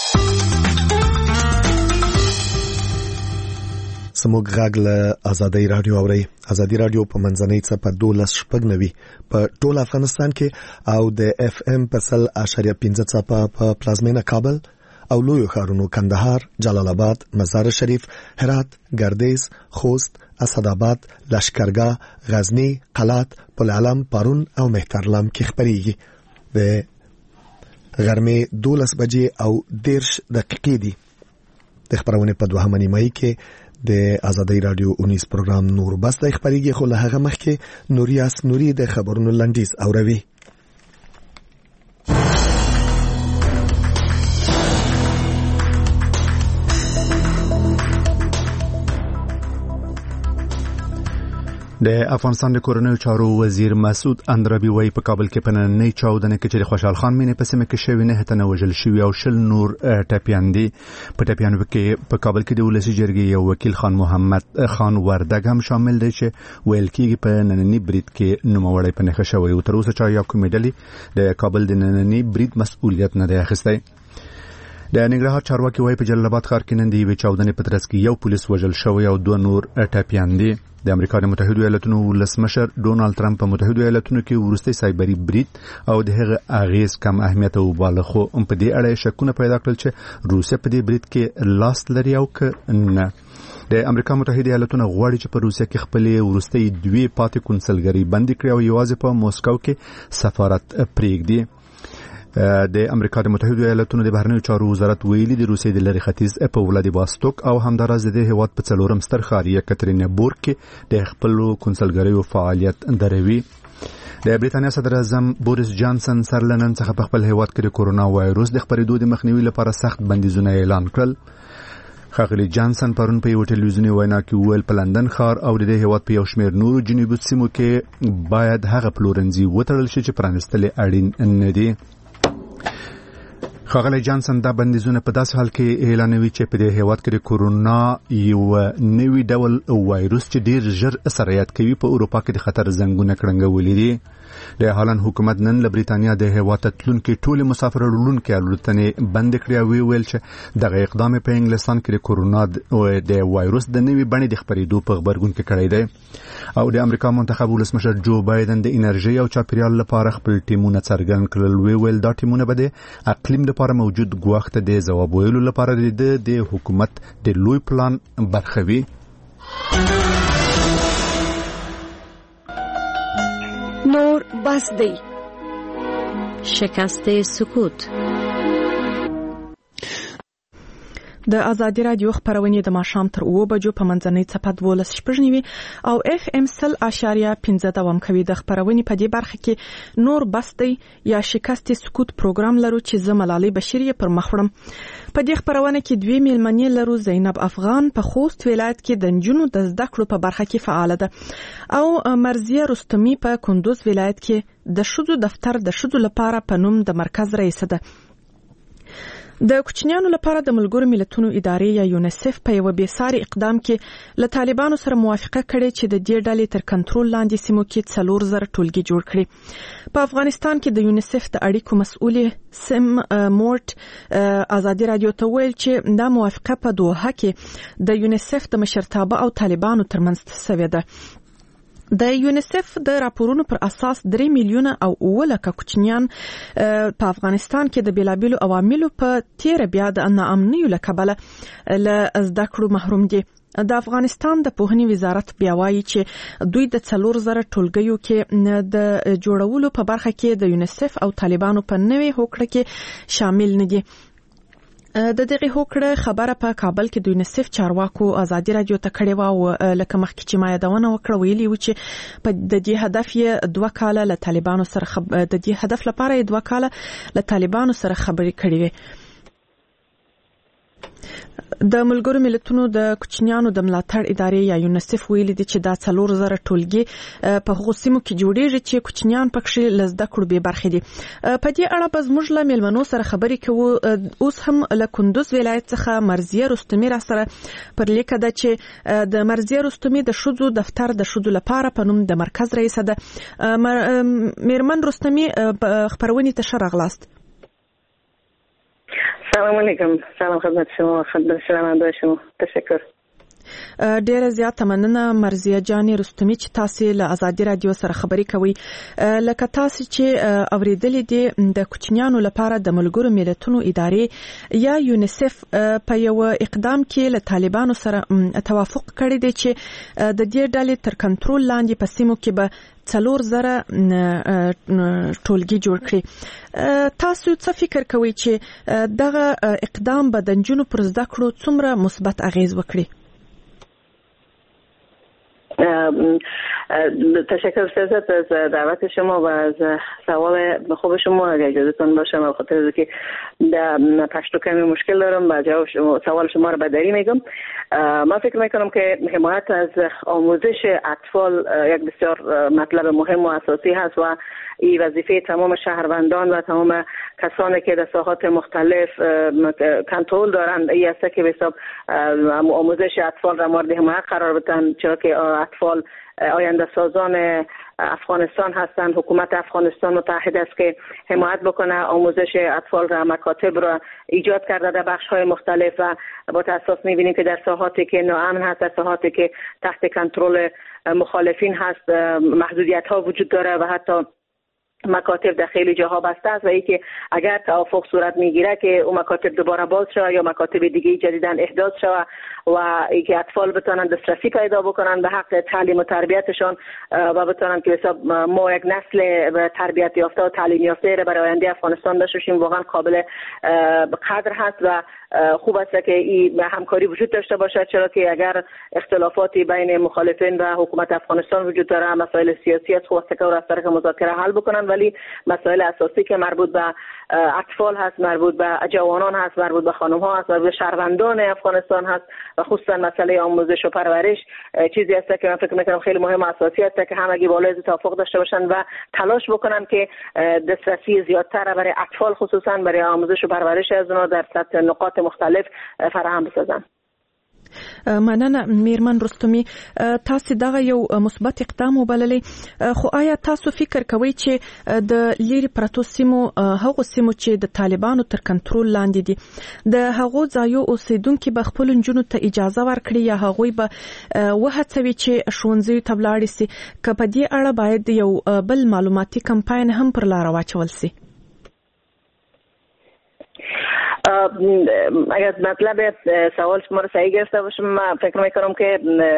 سموږ غږ له ازادي رادیو اوري. ازادي رادیو په منځنۍ څپه 12.9 په ټول افغانستان کې او د اف ام په 100.15 څپه په پلازمینه کابل او لویو ښارونو کندهار، جلال آباد، مزار شریف، هرات، ګردیز، خوست، اسداباد، لشکرګاه، غزنی، قلات، پل علم، پارون او مهترلام کې خبريږي. د غرمې 12 بجې او 10 دقیقې دي. د خبرونه په 2 نیمه کې د ازادي رادیو 19 پروګرام نور بس د خبريږي، خو له هغه مخکې نوریاس نوري د خبرونو لنډیز اوروي. د افغانستان د کورنیو چارو وزیر مسعود اندرابي وايي په کابل کې په نننۍ چاودنه کې چې خوشحال خان مینه په سیمه کې شوی نه تنه وژل شوی او شل نور ټاپیاندي په ټاپیانو کې په کابل کې د ولسی جرګې یو وکیل خان محمد خان وردګ هم شامل دی چې ویل کېږي په نننۍ برید کې نوموړی په نښه شوی او تر اوسه چا یو کومې ډلې د کابل د نننۍ برید مسؤلیت نه دی اخیستی. د ننګرهار چارواکي وايي په جلال آباد ښار کې نن د یوې چاودنې په ترڅ کې یو پولیس وژل شوی او 2 نور ټاپیاندي. د امریکا د متحده ایالاتونو ولسمشر ډونالد ټرمپ په متحده ایالاتونو کې ورستي سایبری برید او د هغه اغیز کم اهمیت او بالغو په دې اړه شکونه پیدا کړل چې روسیه په دې برید کې لاس لري او نه. د امریکا متحده ایالاتونو غواړي چې په روسیه کې خپل ورستي 2 پاتې کنسلګری بندي کړي او یوازې په موسکو کې سفارت پرېږدي. د امریکا د متحده ایالاتونو د بهرنیو چارو وزارت ویلي د روسیې د لری ختیځ په ولادیواستوک او همدارس د هیواد په څلورم ستر ښار یکاترینبورګ کې د خپل کنسلګریو فعالیت دروي. د بریټانیا صدر اعظم بوریس جانسن سرلنن څخه په خپل هیواد کې د کورونا وایروس د خپرېدو د مخنیوي لپاره سخت بندیزونه اعلان کړل. خاغلی جانسن پرون په یو ټلویزیوني وینا کې ویل په لندن ښار او د هیواد په یو شمېر نورو جنوبي سیمو کې باید هغه پلورنځي وتړل شي چې پرانستل اړین نه دي. خاغلی جانسن دا بندیزونه په داسې حال کې اعلانوي چې په دې هیواد کې د کورونا یو نوی ډول وایروس چې ډیر ژر سرایت کوي په اروپا کې د خطر زنګونه کړنګولې دي. د هالند حکومت نن له بریټانیا د هیواد تلونکو ټول مسافر وړونکو الوتنې بند کړې او ویل چې دغه اقدام په انګلستان کې د کورونا د وایروس د نوي بڼې د خپرېدو په خبرګون کې کړی دی. او د امریکا منتخب ولسمشر جو بایدن د انرژي او چاپیریال لپاره خپل ټیمونه څرګند کړل. ویل دا ټیمونه به د اقلیم لپاره موجود ګواښ ته د ځواب ویلو لپاره د حکومت د لوی پلان برخه وي. نور بس دی. شکست سکوت. د ازادي رادیو خبرونه د ماښام تر 2 بجو په منځنۍ څپه 12.9 او اف ام 100.15 دوام کوي. د خبرونه په دې برخه کې نور بس دی یا شکست سکوت پروګرام لرو چې زملالي بشریه پر مخړم. په دې خبرونه کې 2 میلمنې لرو. زینب افغان په خوست ولایت کې د نجونو د زده کړو په برخه کې فعال ده او مرزیه رستمی په کندوز ولایت کې د شذو دفتر د شذو لپاره په نوم د مرکز رئیس ده. د کوچنیانو لپاره د ملګرو ملتونو ادارې یا یونیسف په یو بیساري اقدام کې له طالبانو سره موافقه کړې چې د دې ډلې تر کنټرول لاندې سیمو کې 4,000 ټولګي جوړ کړي. په افغانستان کې د یونیسف د اړیکو مسؤل سم مورټ ازادي رادیو ته ویل چې دا موافقه په دوحه کې د یونیسف د مشرتابه او طالبانو ترمنځ شوې ده. د یونیسف د راپورونو پر اساس 3 میلیونه او 9 لکه کوچنیان په افغانستان کې د بیلابیلو عواملو په تیر بیا د ناامنیو لکبله له زده کړو محروم دي. د افغانستان د پوهنې وزارت بیا وایي چې دوی د 4,000 ټولګیو کې د جوړولو په برخه کې د یونیسف او طالبانو په نوې هوکړه کې شامل نه دي. د دغه هوکړه خبره په کابل کې د یونیسف چارواکو ازادي رادیو ته کړې و او لکه مخکې چې ما یادونه وکړه ویلي و چې په د دې هدف یې 2 کاله له طالبانو سره د دې هدف لپاره یې 2 کاله له طالبانو سره خبرې کړې وي. د ملګرو ملتونو د کوچنیانو د ملاتړ ادارې یا یونیسف ویلي دي چې دا 4,000 ټولګي په هغو سیمو کې جوړیږي چې کوچنیان پکې لزده کړو به برخې دي. په دې اړه به زموږ له مېلمنو سره خبرې کوو. اوس هم له کندوز ولایت څخه مرزیه رستمی را سره پر لیکه ده چې د مرزیه رستمی د شذو دفتر د شذو لپاره په نوم د مرکز رئیس ده. میرمن رستمی خبرونه ته شرغلاست. سلام علیکم. سلام خدمت شما، خدمت شنوندگان شما. تشکر. ډیره زیاته مننه مرزیه جان رستمی چې تاسو له ازادي رادیو سره خبري کوي. لکه تاسو چې اوریدلې دي د کوچنیانو لپاره د ملګرو ملتونو ادارې یا یونیسف په یو اقدام کې له طالبانو سره توافق کړی دی چې د دې ډلې تر کنټرول لاندې په سیمو کې به 4000 ټولګي جوړ کړي. تاسو څه فکر کوئ چې دغه اقدام به د نجونو پر زده کړو څومره مثبت اغیز وکړي؟ تشکر سازت از دعوت شما و از سوال خوب شما. اگر اجازهتون باشه من خاطر از که در پشت و کمی مشکل دارم و جواب سوال شما رو بدری میگم. من فکر میکنم که حمایت از آموزش اطفال یک بسیار مطلب مهم و اساسی هست و این وظیفه تمام شهروندان و تمام کسانی که در ساحات مختلف کنترل دارند این است که به حساب آموزش اطفال را مورد حمایت قرار بدن، چرا که اطفال آینده سازان افغانستان هستند. حکومت افغانستان متعهد است که حمایت بکنه آموزش اطفال را، مکاتب را ایجاد کرده در بخش‌های مختلف و با تأسف می‌بینیم که در ساحاتی که ناامن هست، در ساحاتی که تحت کنترل مخالفین هست، محدودیت‌ها وجود داره و حتی مکاتب در خیلی جاها بسته است و ای که اگر توافق صورت میگیره که اون مکاتب دوباره باز شود یا مکاتب دیگه جدیداً احداث شود و ای که اطفال بتونن دسترسی پیدا بکنن به حق تعلیم و تربیتشان و بتونن که حساب ما یک نسل تربیت یافته و تعلیم یافته را برای آینده افغانستان داشته باشیم واقعا قابل قدر هست و خوب است که این همکاری وجود داشته باشد، چرا که اگر اختلافاتی بین مخالفین و حکومت افغانستان وجود داره، مسائل سیاسی است، خوب است که از طریق مذاکره حل بکنن، ولی مسائل اساسی که مربوط به اطفال هست، مربوط به جوانان هست، مربوط به خانم ها هست، مربوط به شهروندان افغانستان هست و خصوصا مسئله آموزش و پرورش چیزی است که من فکر میکنم خیلی مهم و اساسی است که همگی بالای توافق داشته باشن و تلاش بکنن که دسترسی زیادتر برای اطفال خصوصا برای آموزش و پرورش از اونها در سطح نقاط مختلف فراهم بسازن. مننه میرمن رستمی، تاسو دغه یو مثبت اقدام وبللې، خو آیا تاسو فکر کوئ چې د لیري پرتو سیمو هغو سیمو چې د طالبانو تر کنټرول لاندې دي د هغو ځایو اوسیدونکو به خپل نجونو ته اجازه ورکړي یا هغوی به وهڅوي چې ښوونځیو ته ولاړ شي؟ که په دې اړه باید یو بل معلوماتي کمپاین هم پر لار واچول شي؟ اگر مطلب سوال شما رو صحیح گرفته باشم من فکر میکنم که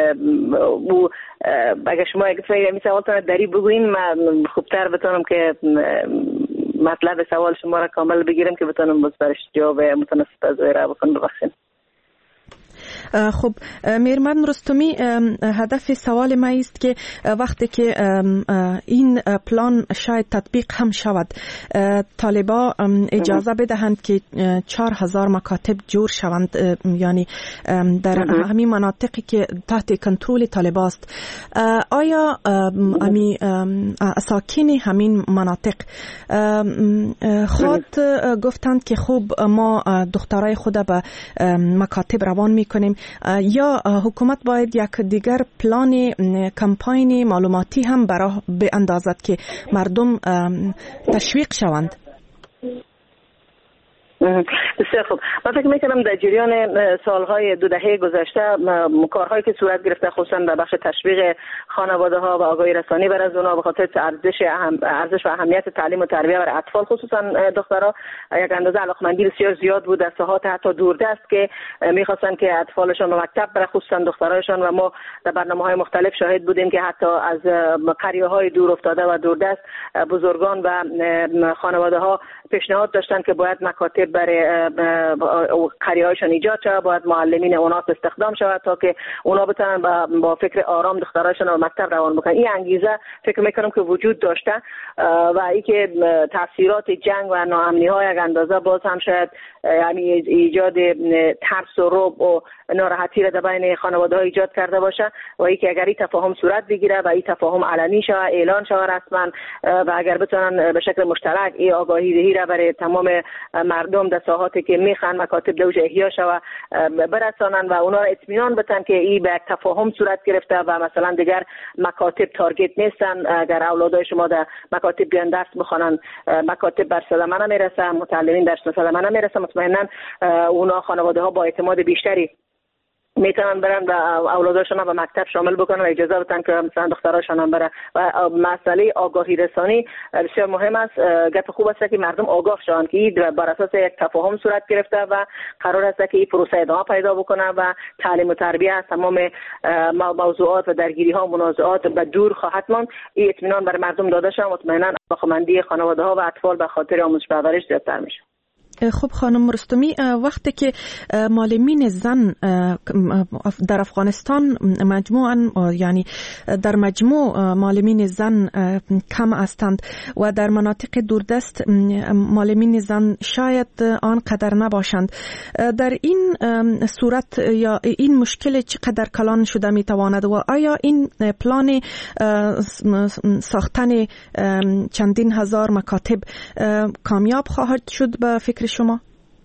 اگر شما این سوالتان دری بگوین من خوبتر بتونم که مطلب سوال شما را کامل بگیرم که بتونم برش جواب متناسب از را بکنم. ببخشید. خب میرمن رستمی، هدف سوال ما است که وقتی که این پلان شاید تطبیق هم شود طالبا اجازه بدهند که 4000 مکاتب جور شوند، یعنی در همین مناطقی که تحت کنترل طالبا است، آیا ساکن همین مناطق خود گفتند که خوب ما دخترای خود به مکاتب روان میکنیم یا حکومت باید یک دیگر پلان کمپاین معلوماتی هم برای بیاندازد که مردم تشویق شوند؟ بسیار خوب. من فکر میکنم در جریان سالهای 2 دهه گذشته کارهایی که صورت گرفته خصوصا در بخش تشویق خانواده ها و آگاهی رسانی بر از اونها به خاطر ارزش و اهمیت تعلیم و تربیت برای اطفال خصوصا دخترها یک اندازه علاقمندی بسیار زیاد بود در ساحات حتی دوردست که میخواستن که اطفالشون به مکتب بره، خصوصا دخترایشان، و ما در برنامه‌های مختلف شاهد بودیم که حتی از قریه‌های دور افتاده و دوردست بزرگان و خانواده ها پیشنهاد داشتن که باید مکاتب برای قریه‌هایشان ایجاد شود، باید معلمین اونها استخدام شود تا که اونا بتونن با فکر آرام دخترایشان رو مکتب روان بکنن. این انگیزه فکر میکنم که وجود داشته و اینکه تاثیرات جنگ و ناامنی‌ها یک اندازه باز هم شاید یعنی ایجاد ترس و رعب و ناراحتی را در بین خانواده‌ها ایجاد کرده باشه و اینکه اگر این تفاهم صورت بگیره و این تفاهم علنی شه، اعلان شه رسما و اگر بتونن به شکل مشترک این آگاهی دهی را برای تمام مردم مردم در ساحاتی که میخوان مکاتب دوج احیا شوه برسانن و اونا اطمینان بدن که این به یک تفاهم صورت گرفته و مثلا دیگر مکاتب تارگت نیستن. اگر اولادای شما در مکاتب بیان درس بخونن، مکاتب بر صدمه نمیرسه، متعلمین در صدمه نمیرسه، مطمئنا اونا خانواده ها با اعتماد بیشتری میتونن برن و اولاداشون هم به مکتب شامل بکنن و اجازه بدن که مثلا دختراشون هم برن. و مسئله آگاهی رسانی بسیار مهم است. گپ خوب است که مردم آگاه شوند که این بر اساس یک تفاهم صورت گرفته و قرار است که این پروسه ادامه پیدا بکنه و تعلیم و تربیت از تمام موضوعات و درگیری ها و منازعات به دور خواهد ماند. این اطمینان بر مردم داده شد، مطمئنا علاقه‌مندی خانواده ها و اطفال به خاطر آموزش پرورش زیادتر میشه. خب خانم رستمی، وقتی که معلمین زن در افغانستان مجموعاً یعنی در مجموع معلمین زن کم هستند و در مناطق دوردست معلمین زن شاید آنقدر نباشند، در این صورت یا این مشکل چقدر کلان شده میتواند و آیا این پلان ساختن چندین هزار مکاتب کامیاب خواهد شد به فکر شما؟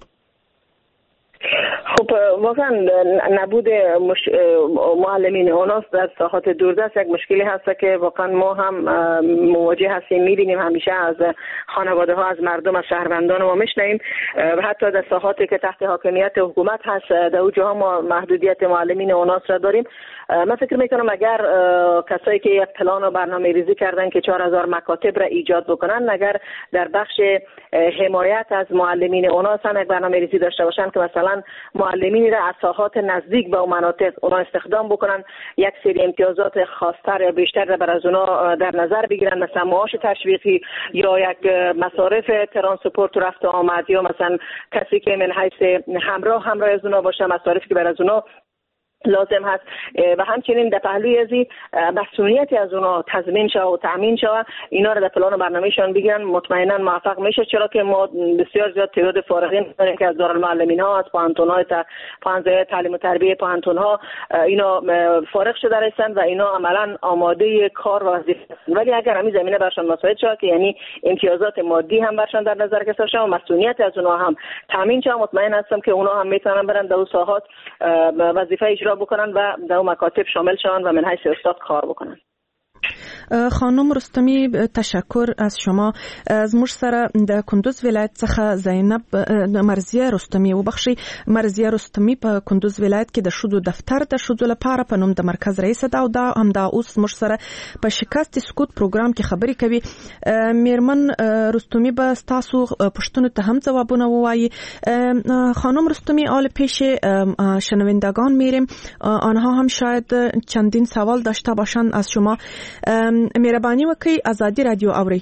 خب واقعا نبود معلمین اوناس در ساحات دوردست یک مشکلی هست که واقعا ما هم مواجه هستیم، میبینیم همیشه از خانواده ها، از مردم، از شهروندان ما میشنیم و حتی در ساحاتی که تحت حاکمیت حکومت هست در اونجاها ما محدودیت معلمین اوناس را داریم. من فکر میکنم اگر کسایی که یک پلان و برنامه ریزی کردن که 4000 مکاتب را ایجاد بکنن، اگر در بخش حمایت از معلمین اوناس هم یک برنامه ریزی داشته باشن که مثلا معلمین را از ساحات نزدیک به مناطق اونا استخدام بکنن، یک سری امتیازات خاص‌تر یا بیشتر را بر از اونا در نظر بگیرن، مثلا معاش تشویقی یا یک مصارف ترانسپورت و رفت و آمد، یا مثلا کسی که من حیث همراه از اونا باشه، مصارفی که بر از اونا لازم هست و همچنین در پهلوی ازی مسئولیتی از اونا تضمین شود و تامین شود، اینا رو در پلان و برنامه‌شان بگیرن، مطمئنا موفق میشه. چرا که ما بسیار زیاد تعداد فارغین داریم که از دارالمعلمین ها، از پانتون‌های تعلیم و تربیه پانتون ها اینا فارغ شده هستند و اینا عملاً آماده کار و وظیفه هستند. ولی اگر همین زمینه برشان مساعد شود که یعنی امتیازات مادی هم برشان در نظر گرفته شود و مسئولیت از اونا هم تامین شود، مطمئن هستم که اونا هم میتونن برن در اون ساحات وظیفه اجرا بکنن و در مکاتب شامل شوند و من حیث استاد کار بکنن. خانم رستمی، تشکر از شما. از موږ سره د کندوز ولایت څخه زینب مرزیه رستمی وبخشي. مرزیه رستمی په کندوز ولایت کې د شودو دفتر د شودو لپاره په نوم د مرکز رئیس ده او دا همدا اوس موږ سره په شکست سکوت پروګرام کې خبرې کوي. میرمن رستمی به تاسو پښتنو ته هم ځوابونه ووایي. خانم رستمی، آل پیش شنوندگان میریم، آنها هم شاید چندین سوال داشته باشند از شما. مهرباني وکړئ ازادي رادیو اوري.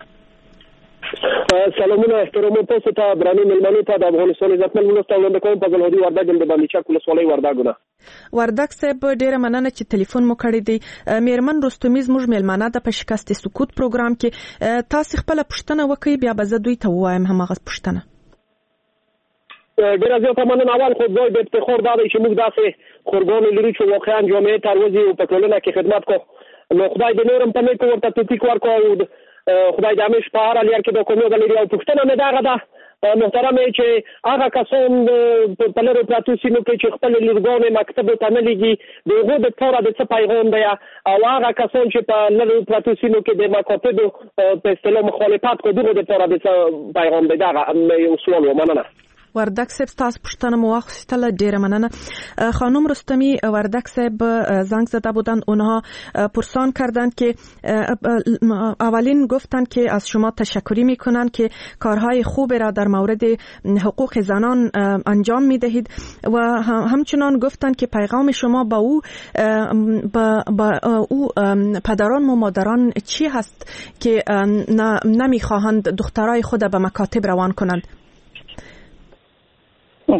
سلامونه احترام تاسو ته درنو ملمنو ته د افغانستان عزتمن ولست وړاندې کوم په بلهدي وردګ د باندې چک ولسوالۍ وردګونه. وردګ صاحب ډیره مننه چې ټلیفون مو کړی دی. میرمن رستمی زموږ ملمنه د په شکست سکوت پروګرام کې تاسو خپل پښتنه وکړئ، بیا به زه دوی ته وایم همغه پښتنه. ډیره زیاته مننه. اول خو دوی د افتخار دا دی چې موږ داسې خورګان لرو چې واقعا جامعه ترویج او په ټولنه کې خدمت کوو. نو خدای دې نورم ته نیک ورته توفیق ورکړي او خدای دې همیش په هر لار کې د کومو غلري او پښتنه مې داغه ده محترمه چې هغه کسان په لرو پراتو سینو کې چې خپل لورګانې مکتب ته نه لګي دغه د تور د څه پیغام دی او هغه کسان چې په لرو پراتو سینو کې د مکاتب په اصطلاح مخالفت کوي دغه د تور د څه پیغام دی. دا یو سوال ومننه. وردک صاحب تاسو پښتنه مو واخیستله، ډیره مننه. خانم رستمی، وردک صاحب زنگ زده بودند، اونها پرسان کردند که اولین گفتند که از شما تشکری میکنند که کارهای خوب را در مورد حقوق زنان انجام میدهید و همچنان گفتند که پیغام شما با او پدران و مادران چی هست که نمیخواهند دخترای خود به مکاتب روان کنند؟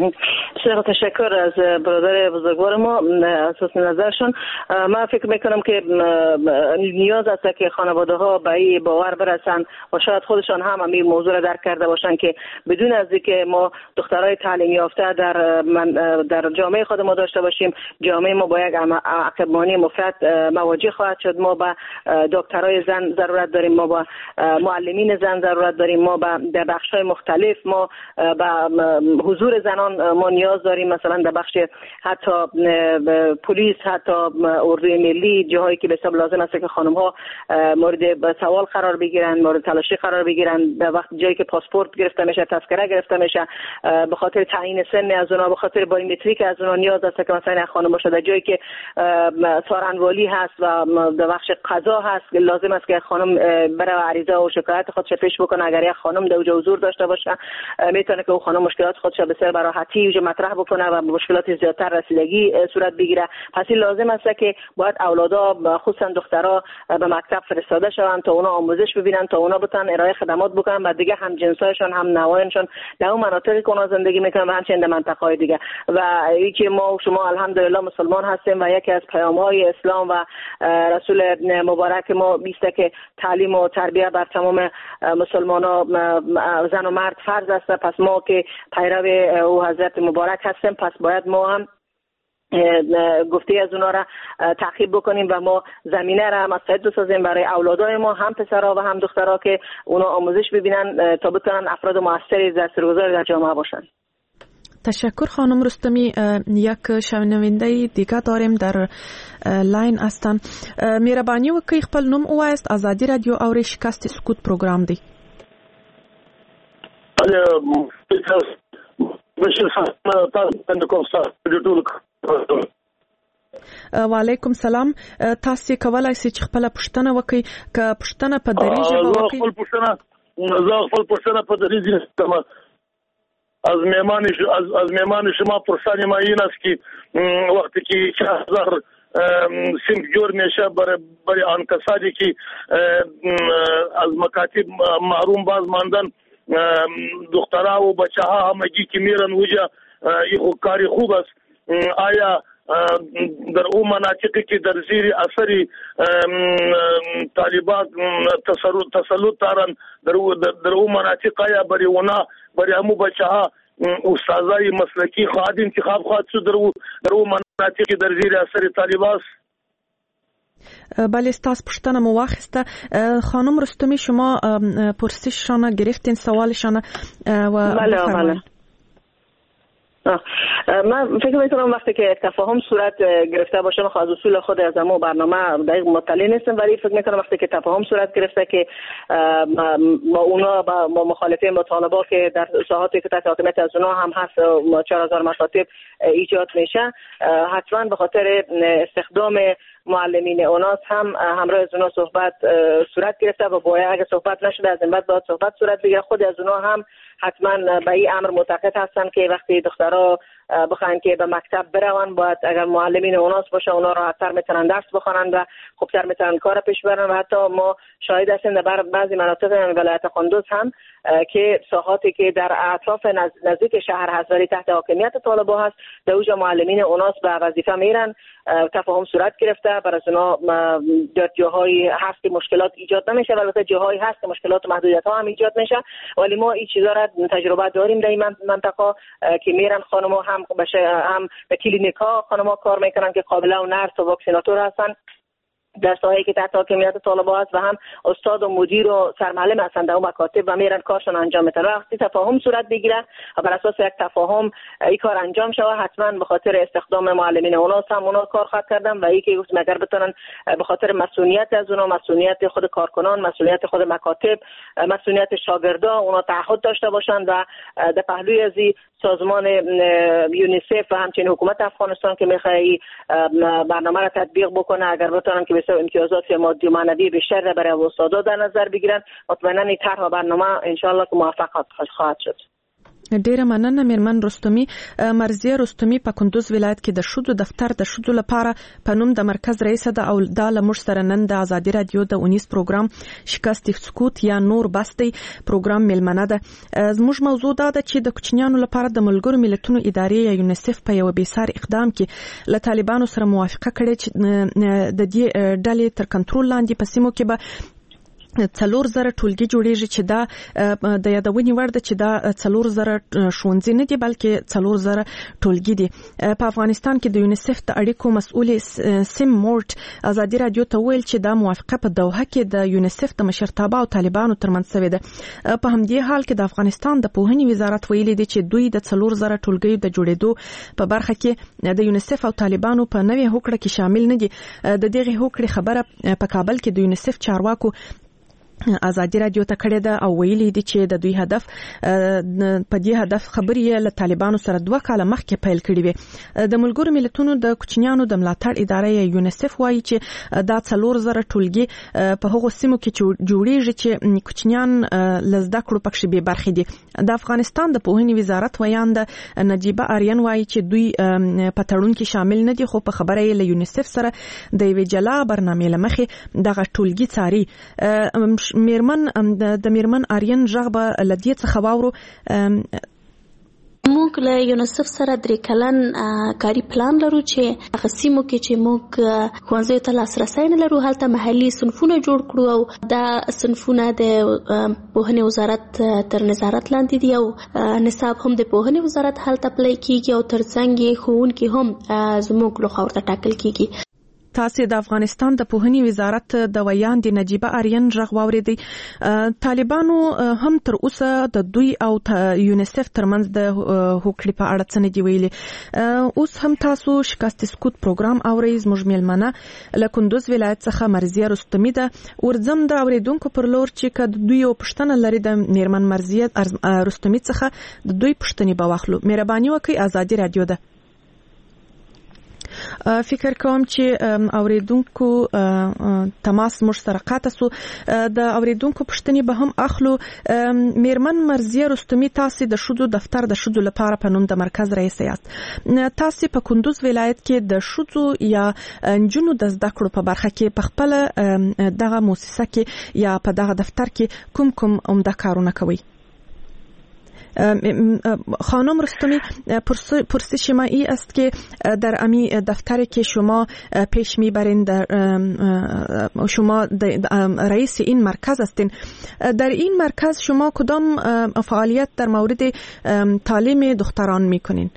بسیار تشکر از برادر بزرگوار ما اساس نظرشون. من فکر میکنم که نیاز است که خانواده ها به این باور برسن و شاید خودشان هم این موضوع را درک کرده باشن که بدون از اینکه ما دخترای تعلیم یافته در جامعه خود ما داشته باشیم، جامعه ما با یک عقب‌مانی مفرط مواجه خواهد شد. ما به دکترای زن ضرورت داریم، ما به معلمین زن ضرورت داریم، ما در بخش‌های مختلف ما به حضور زنان ما نیاز داریم. مثلا در بخش حتی پلیس، حتی اردوی ملی، جاهایی که به حساب لازم است که خانم ها مورد سوال قرار بگیرن، مورد تلاشی قرار بگیرن. در وقت جایی که پاسپورت گرفته میشه، تذکره گرفته میشه، به خاطر تعیین سن از اونها، به خاطر بایومتریک از اونها نیاز است که مثلا خانم باشه. در جایی که سارنوالی هست و در بخش قضا هست، لازم است که خانم برای عریضه و شکایت خودش پیش بکنه. اگر یک خانم در اونجا حضور داشته باشه، میتونه که اون خانم مشکلات خودش به راحتی اونجا مطرح بکنه و مشکلات زیادتر رسیدگی صورت بگیره. پس این لازم است که باید اولادا خصوصا دخترها به مکتب فرستاده شوند تا اونا آموزش ببینن، تا اونا بتونن ارائه خدمات بکنن و دیگه هم جنسایشون هم نوایشون در اون مناطقی که اونا زندگی میکنن و همچنین در منطقه‌های دیگه. و اینکه ما و شما الحمدلله مسلمان هستیم و یکی از پیام‌های اسلام و رسول مبارک ما بیسته که تعلیم و تربیت بر تمام مسلمان‌ها زن و مرد فرض است. پس ما که پیرو او حضرت مبارک هستیم، پس باید ما هم گفته از اونا را تعقیب بکنیم و ما زمینه را مساعد بسازیم برای اولادای ما، هم پسرها و هم دخترها، که اونا آموزش ببینن تا بتونن افراد موثری تاثیرگذار در جامعه باشن. تشکر خانم رستمی. یک شنونده دیگه داریم در لاین هستن. مهربانی وکړئ خپل نوم ووایاست. آزادي رادیو او شکست سکوت پروګرام دی. وعلیکم سلام. تاسو کولای شئ چې خپل پوښتنه وکړئ. که پوښتنه په دري ژبه وکړئ. خپل پوښتنه په دري ژبه از میمان شما پرسانی ما این است که وقتی که 4000 سمت جور میشه برای آن کسانی که از مکاتب محروم باز ماندن، دخترها و بچه ها همگی که میرن وجه این کاری خوب است. آیا در اون مناطقی که در زیر اثر طالبان تسلط دارن، در اون مناطق آیا برای همو بچه ها استادای مسلکی خواهد انتخاب خواهد شد در اون مناطقی در زیر اثر طالبان؟ بله، ستاسو پوښتنه مو واخیسته. خانم رستمی، شما پرسششان گرفتین، سوالشان و بله. من فکر میکنم وقتی که تفاهم صورت گرفته باشه، من از اصول خود از امو برنامه دقیق مطلع نیستم، ولی فکر میکنم وقتی که تفاهم صورت گرفته که با اونا با مخالفین مطالبه که در ساحاتی که تحت حاکمیت از اونا هم هست 4000 مکاتب ایجاد میشه، حتما به خاطر استخدام معلمین اوناس هم همراه از اونا صحبت صورت گرفته و باید اگه صحبت نشده از این بعد باید صحبت صورت بگیره. خود از اونا هم حتما به این امر معتقد هستن که وقتی دخترها بخواین که به مکتب برون، باید اگر معلمین اوناس باشه اونا راحت‌تر میتونن درس بخونن و خوبتر میتونن کار پیش برن. و حتی ما شاهد هستیم در بعضی مناطق ولایت قندوز هم که ساحاتی که در اطراف نزدیک شهر هست ولی تحت حاکمیت طالبان هست، در اونجا معلمین اوناس به وظیفه میرن. تفاهم صورت گرفته، برای اونا در جاهایی هست که مشکلات ایجاد نمیشه، البته جاهایی هست که مشکلات و محدودیت ها هم ایجاد میشه، ولی ما این چیزا را تجربه داریم در این منطقه که میرن خانم‌ها هم به کلینیک ها خانم‌ها کار میکنن که قابله و نرس و واکسیناتور هستن در ساحه‌ای که تحت حاکمیت طالبان است، و هم استاد و مدیر و سرمعلم هستند در اون مکاتب و میرن کارشون انجام میدن. وقتی تفاهم صورت بگیره و بر اساس یک تفاهم این کار انجام شود، حتما به خاطر استخدام معلمین اوناس هم اونا کار خواهد کردن و اینکه گفتم اگر بتونن به خاطر مسئولیت از اونا، مسئولیت خود کارکنان، مسئولیت خود مکاتب، مسئولیت شاگردا اونا تعهد داشته باشند و در پهلوی از سازمان یونیسف و همچنین حکومت افغانستان که میخواد برنامه را تطبیق بکنه، اگر بتونن که بسیار امتیازات مادی و معنوی بیشتر برای استادا در نظر بگیرن، مطمئنا این طرح و برنامه ان شاء الله که موفق خواهد شد. ډیره مننه میرمن رستمی. مرزیه رستمی په کندوز ولایت کې د شودو دفتر د شودو لپاره په نوم د مرکز رئیس ده او د لمر سره نن د ازادي رادیو د 19 پروګرام شکست سکوت یا نور بستي پروګرام ملمنه ده. زموږ موضوع دا ده چې د کوچنیانو لپاره د ملګرو ملتونو ادارې یا یونیسف په یو بیسار اقدام کې له طالبانو سره موافقه کړې چې د دې ډلې تر کنټرول لاندې په سیمو کې به 4000 ټولګي جوړیږي چې دا د یادونې وړ ده چې دا 4000 ښوونځي نه دي بلکې 4000 ټولګي دي. په افغانستان کې د یونیسف د اړیکو مسؤل سیم مورټ ازادي رادیو ته ویل چې دا موافقه په دوحه کې د یونیسف د مشرتابه او طالبانو ترمنځ شوې ده. په همدې حال کې د افغانستان د پوهنې وزارت ویلي دی چې دوی د 4000 ټولګي د جوړېدو په برخه کې د یونیسف او طالبانو په نوې هوکړه کې شامل نه دي. د دغه هوکړې خبره په کابل کې د یونیسف چارواکو ازادي رادیو ته کړې ده او ویلي دي چې د دوی هدف په دې هدف خبرې له طالبانو سره 2 کال مخکې پیل کړې وي. د ملګرو ملتونو د کوچنیانو د ملاتړ ادارې یونیسف وایي چې دا 4000 ټولګي په هغو سیمو کې جوړیږي چې کوچنیان لزده کړو پکې به برخې دي. د افغانستان د پوهنې وزارت ویاند نجیبه آریان وایي چې دوی په تړون کې شامل نه دي خو په خبره یې له یونیسف سره د یوې جلا برنامې لمخې دغه ټولګي څاري. د میرمن آریان ژغبه لدی څخه واورو. موږ له یونیسف سره 3 کلن کاری پلان لرو چې هغه سیمو کې چې موږ ښوونځیو ته لاسرسی نه لرو هلته محلي صنفونه جوړ کړو او دا صنفونه د پوهنې وزارت تر نظارت لاندې دي او نصاب هم د پوهنې وزارت هلته پلی کیږي او ترڅنګ یې ښوونکي هم زموږ لخوا ورته ټاکل کیږي. تاسو د افغانستان د پوهنې وزارت د ویاند نجیبه آریان ژغ واوریدي. طالبانو هم تر اوسه د دوی او یونیسف ترمنځ د هوکړې په اړه څه نه دی ویلي. اوس هم تاسو شکست سکوت پروګرام اورئ. زموږ میلمنه له کندوز ولایت څخه مرزیه رستمی ده. ورځم د اوریدونکو پر لور چې کد دوی او پښتنه لري د میرمن مرزیه رستمی څخه د دوی پښتني به واخلو. مهرباني وکړئ ازادي رادیو ده. فکر کوم چې اوریدونکو تماس مش سره قاطع سو د اوریدونکو پښتني به هم اخلو. میرمن مرزیه رستمی تاسو د شودو دفتر د شودو لپاره په نوم د مرکز رئیس یاست. تاسو په کندوز ولایت کې د شودو یا انجونو د زده کړو په برخه کې په خپل دغه مؤسسه کې یا په دغه دفتر کې کوم عمده کارونه کوي؟ خانم رستمی پرسش شما ای است که در امی دفتر که شما پیش میبرین شما رئیس این مرکز هستین. در این مرکز شما کدام فعالیت در مورد تعلیم دختران میکنین؟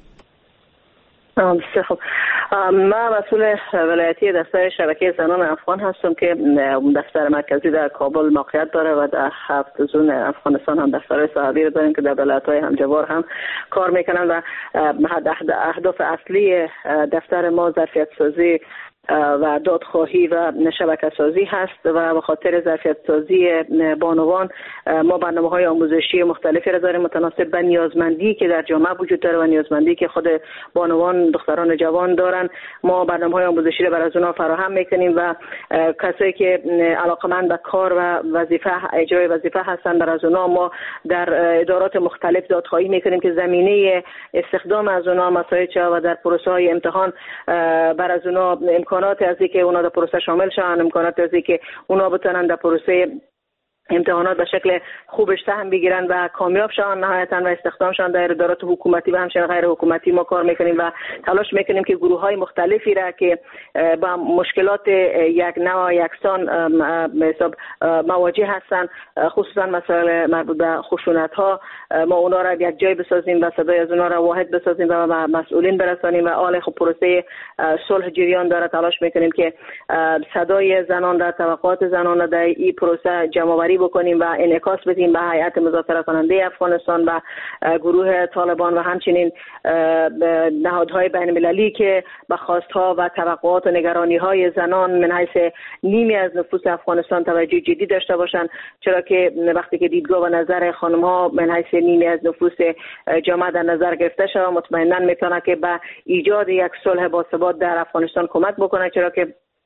بسیار خوب. ما مسئول ولایتی دفتر شبکه زنان افغان هستم که دفتر مرکزی در کابل موقعیت داره و در 7 زون افغانستان هم دفتر صحابی رو داریم که در ولایت‌های همجوار هم کار میکنن و اهداف اصلی دفتر ما ظرفیت سازی و دادخواهی و شبکه سازی هست و به خاطر ظرفیت سازی بانوان ما برنامه‌های آموزشی مختلفی را داریم متناسب به نیازمندی که در جامعه وجود داره و نیازمندی که خود بانوان دختران جوان دارن. ما برنامه‌های آموزشی را برای اونها فراهم میکنیم و کسایی که علاقمند به کار و وظیفه اجرای وظیفه هستن برای اونها ما در ادارات مختلف دادخواهی میکنیم که زمینه استخدام از اونها مساعد شود و در پروسه‌های امتحان برای اونها امکانات از اینکه اونا در پروسه شامل شوند، امکانات از اینکه اونا بتونن در پروسه امتحانات به شکل خوبش سهم بگیرن و کامیاب شوند نهایتا و استخدام شوند در ادارات حکومتی و همچنین غیر حکومتی. ما کار میکنیم و تلاش میکنیم که گروه های مختلفی را که با مشکلات یک نوع یکسان حساب مواجه هستند، خصوصا مسائل مربوط به خشونت ها، ما اونا را یک جای بسازیم و صدای از اونا را واحد بسازیم و مسئولین برسانیم و آل خب پروسه صلح جریان داره. تلاش میکنیم که صدای زنان در توقعات زنان را در این پروسه جمع آوری بکنیم و انعکاس بدیم به هیئت مذاکره کننده افغانستان و گروه طالبان و همچنین نهادهای بین المللی که به خواستها و توقعات و نگرانی های زنان من حیث نیمی از نفوس افغانستان توجه جدی داشته باشند، چرا که وقتی که دیدگاه و نظر خانم ها من حیث نیمی از نفوس جامعه در نظر گرفته شود مطمئنا میتونه که به ایجاد یک صلح باثبات در افغانستان کمک بکنه، چرا که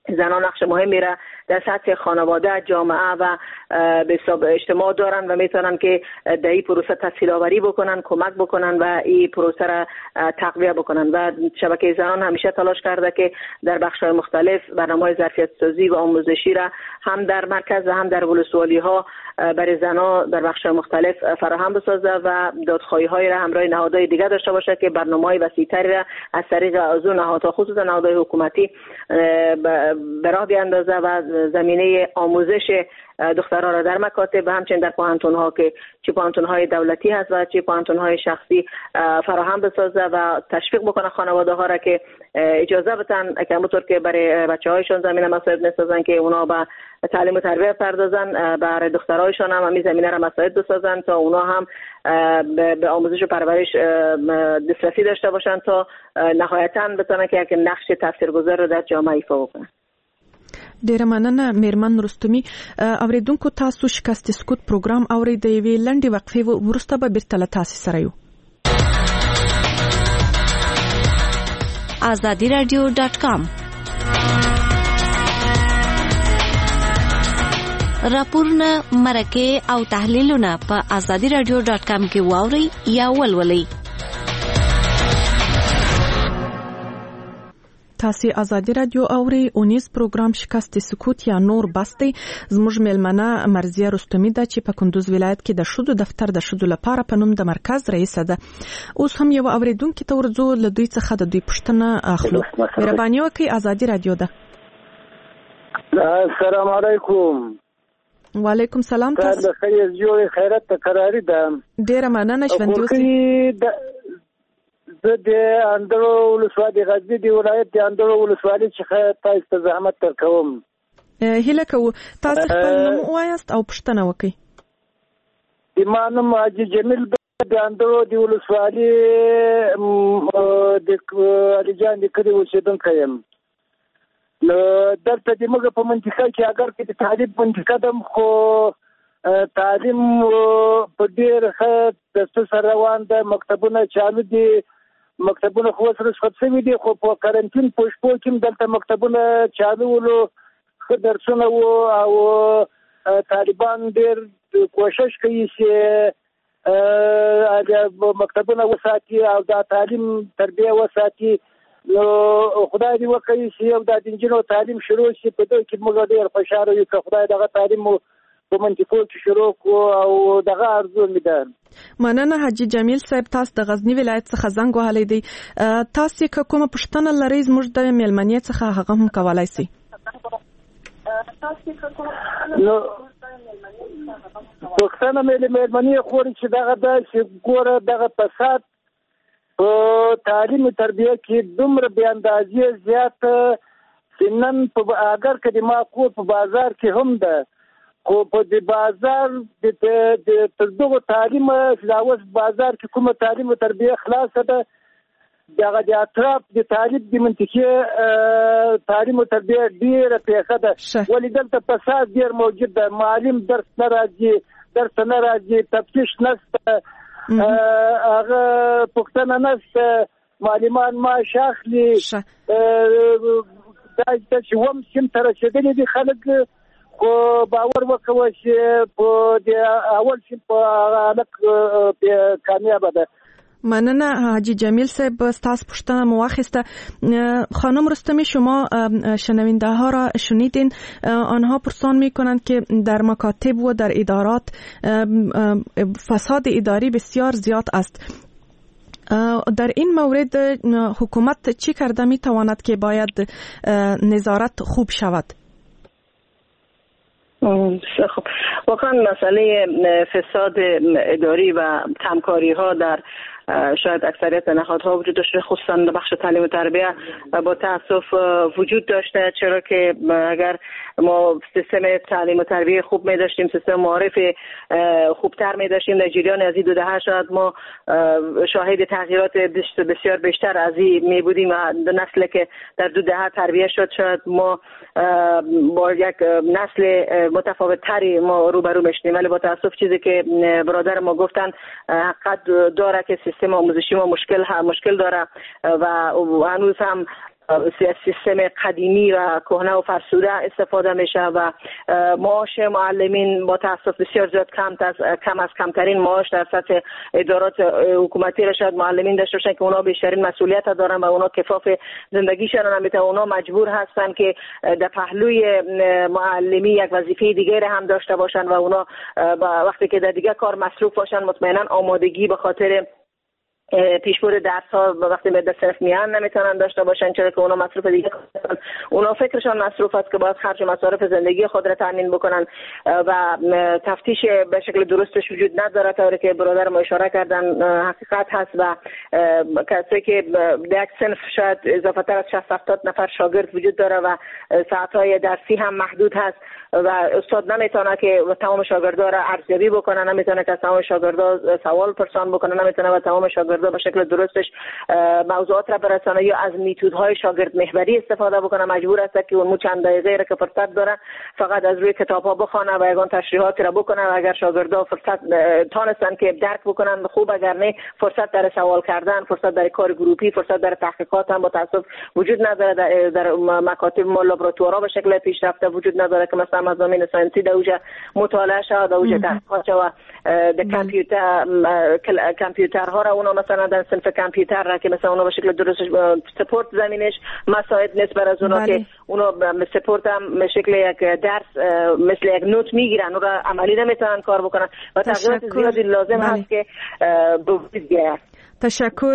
زنان نقش مهمی را در سطح خانواده، جامعه و به حساب اجتماع دارن و میتونن که در این پروسه تسهیل آوری بکنن، کمک بکنن و این پروسه را تقویت بکنن. و شبکه زنان همیشه تلاش کرده که در بخش‌های مختلف برنامه‌های ظرفیت سازی و آموزشی را هم در مرکز و هم در ولسوالی‌ها برای زنان در بخش‌های مختلف فراهم بسازه و دادخواهی‌های را همراه نهادهای دیگر داشته باشه که برنامه‌های وسیع‌تری را از طریق از اون نهادها خصوصا نهادهای حکومتی به راه بیاندازه و زمینه آموزش دخترها را در مکاتب و همچنین در پوهنتون‌ها که چه پوهنتون‌های دولتی هست و چه پوهنتون‌های شخصی فراهم بسازه و تشویق بکنه خانواده‌ها را که اجازه بدن که همونطور که برای بچه‌هایشون زمینه مساعد می‌سازن که اونا با تعلیم و تربیت پردازن، برای دخترایشان هم همین زمینه را مساعد بسازن تا اونا هم به آموزش و پرورش دسترسی داشته باشن تا نهایتاً بتونن که یک نقش تاثیرگذار را در جامعه ایفا بکنن. ډیره مننه میرمن رستمی. اوریدونکو تاسو شکست سکوت پروګرام اوریدئ. یوې لنډې وقفې وروسته به بیرته له تاسو سره یو. azadiradio.com راپورونه، مرکې او تحلیلونه په azadiradio.com کې واورئ یا ولولئ. تاسو آزادی رادیو اوري. اونیز پروګرام شکست سکوت یا نور بستی. زموږ مېلمنه مرزیه رستمی ده چې په کندوز ولایت کې د شودو دفتر د شودو لپاره په نوم د مرکز رئیس ده. اوس هم یو اوریدونکو ته ورځو له دوی څخه د دوی پوښتنه اخلو. مهرباني وکړئ. آزادی رادیو ده. السلام علیکم. وعلیکم سلام. تاسو د خیرات تکراری ده. ډیره مننه ژوندۍ اوسئ. زه د اندړو ولسوالۍ غزنی دی ولایت د اندړو ولسوالۍ څخه تاسو ته زحمت درکوم. هیله کوم تاسو خپل نوم وایاست او پوښتنه وکړئ. ما نوم حاجي جمیل د اندړو د ولسوالۍ د الیجان د کلي اوسیدونکی یم. نو دلته د موږ په منطقه کې اگر کې د تعلیم منطقه ده خو تعلیم په ډېر ښه دسته سره روان ده. مکتبونه چالو دي. مکتبونه خو اوس رخصت شوي دي خو په کارنټین په شپو کې دلته مکتبونه چالو ولو ښه درسونه وو او طالبان ډېر کوشش کوي چې مکتبونه وساتي او دا تعلیم تربیه وساتي. نو خدای دې وکړي چې یو د انجینو تعلیم شروع شي. په دوی کې موږ ډېر خوشاله یو که خدای دغه تعلیم په منطقو کې شروع کو او دغه ارزو مې ده. مننه حاجي جمیل صاحب. تاسو د غزنی ولایت څخه زنګ وهلی دی. تاسو که کومه پوښتنه لرئ زموږ د میلمنې څخه هغه هم کولای شئ. نو پوښتنه مې له میلمنې خوري چې دغه ده چې ګوره دغه فساد په تعلیم و تربیه کې دومره بې اندازې زیات چې نن اگر که د ما کور په بازار کې هم ده خو په د بازار تر دغه تعلیم چې اوس بازار کې کومه تعلیم و تربیه خلاصه ده دغه د اطراف د تعلیم د منطقې تعلیم و تربیه ډېره پیښه ده. ولې دلته فساد ډېر موجود ده. معلم درس نه راځي تفتیش نشته هغه پوښتنه نشته معلمان معاش اخلي. دا چې وم سیم ته رسېدلي دي خلک خو باور وکوه چې په د اول سیم په هلک کامیابه ده. مننه حاجی جمیل صاحب. ستاسو پوښتنه مو واخیسته. خانم رستمی شما شنونده ها را شنیدین. آنها پرسان می کنند که در مکاتب و در ادارات فساد اداری بسیار زیاد است. در این مورد حکومت چی کرده می تواند که باید نظارت خوب شود؟ خب واقعا مسئله فساد اداری و کمکاری ها در شاید اکثریت نهادها وجود داشته، خصوصا در بخش تعلیم و تربیه با تاسف وجود داشته، چرا که اگر ما سیستم تعلیم و تربیه خوب می داشتیم، سیستم معارف خوبتر می داشتیم در جریان از این 2 دهه شاید ما شاهد تغییرات بسیار بیشتر از این می بودیم و نسل که در 2 دهه تربیه شد شاید ما با یک نسل متفاوت تری ما روبرو میشیم. ولی با تاسف چیزی که برادر ما گفتن حقیقت داره که سیستم آموزشی ما مشکل داره و هنوز هم سیستم قدیمی و کهنه و فرسوده استفاده میشه و معاش معلمین با تاسف بسیار زیاد کم از کمترین معاش در سطح ادارات حکومتی را شاید معلمین داشته باشن که اونا بیشترین مسئولیت دارن و اونا کفاف زندگیشون نمیتونن. اونا مجبور هستن که در پهلوی معلمی یک وظیفه دیگه هم داشته باشن و اونا وقتی که در دیگه کار مصروف باشن مطمئنا آمادگی به خاطر پیشبرد درس ها وقتی به صرف میان نمیتونن داشته باشن، چرا که اونا مصروف دیگه هستن. اونا فکرشان مصروف است که باید خرج مصارف زندگی خود را تامین بکنن و تفتیش به شکل درستش وجود نداره. طوری که برادر ما اشاره کردن حقیقت هست و کسی که در یک صنف شاید اضافه تر از 60-70 نفر شاگرد وجود داره و ساعت های درسی هم محدود هست و استاد نمیتونه که تمام شاگردا را ارزیابی بکنه، نمیتونه که تمام شاگردا سوال پرسان بکنه، نمیتونه و تمام شاگردا به شکل درستش موضوعات را برسانه یا از میتودهای شاگرد محوری استفاده بکنه. مجبور است که اون چند دقیقه را که فرصت داره فقط از روی کتاب‌ها بخونه و یگان تشریحات را بکنه و اگر شاگردا فرصت تانستن که درک بکنن خوب، اگر نه فرصت در سوال کردن، فرصت در کار گروپی، فرصت در تحقیقات هم با تاسف وجود نداره. در مکاتب ما لابراتوارها به شکل پیشرفته وجود نداره که مثلا مضامین ساینسی دوجه مطالعه شود، دوجه تحقیقات و در کامپیوترها را اونا مثلا در صنف کامپیوتر را که مثلا اونا به شکل درست سپورت زمینش مساعد نیست برای اونا که اونا سپورت هم به شکل یک درس مثل یک نوت میگیرن، اون را عملی نمیتونن کار بکنن و تغییرات زیادی لازم هست که به وجود بیاید. تشکر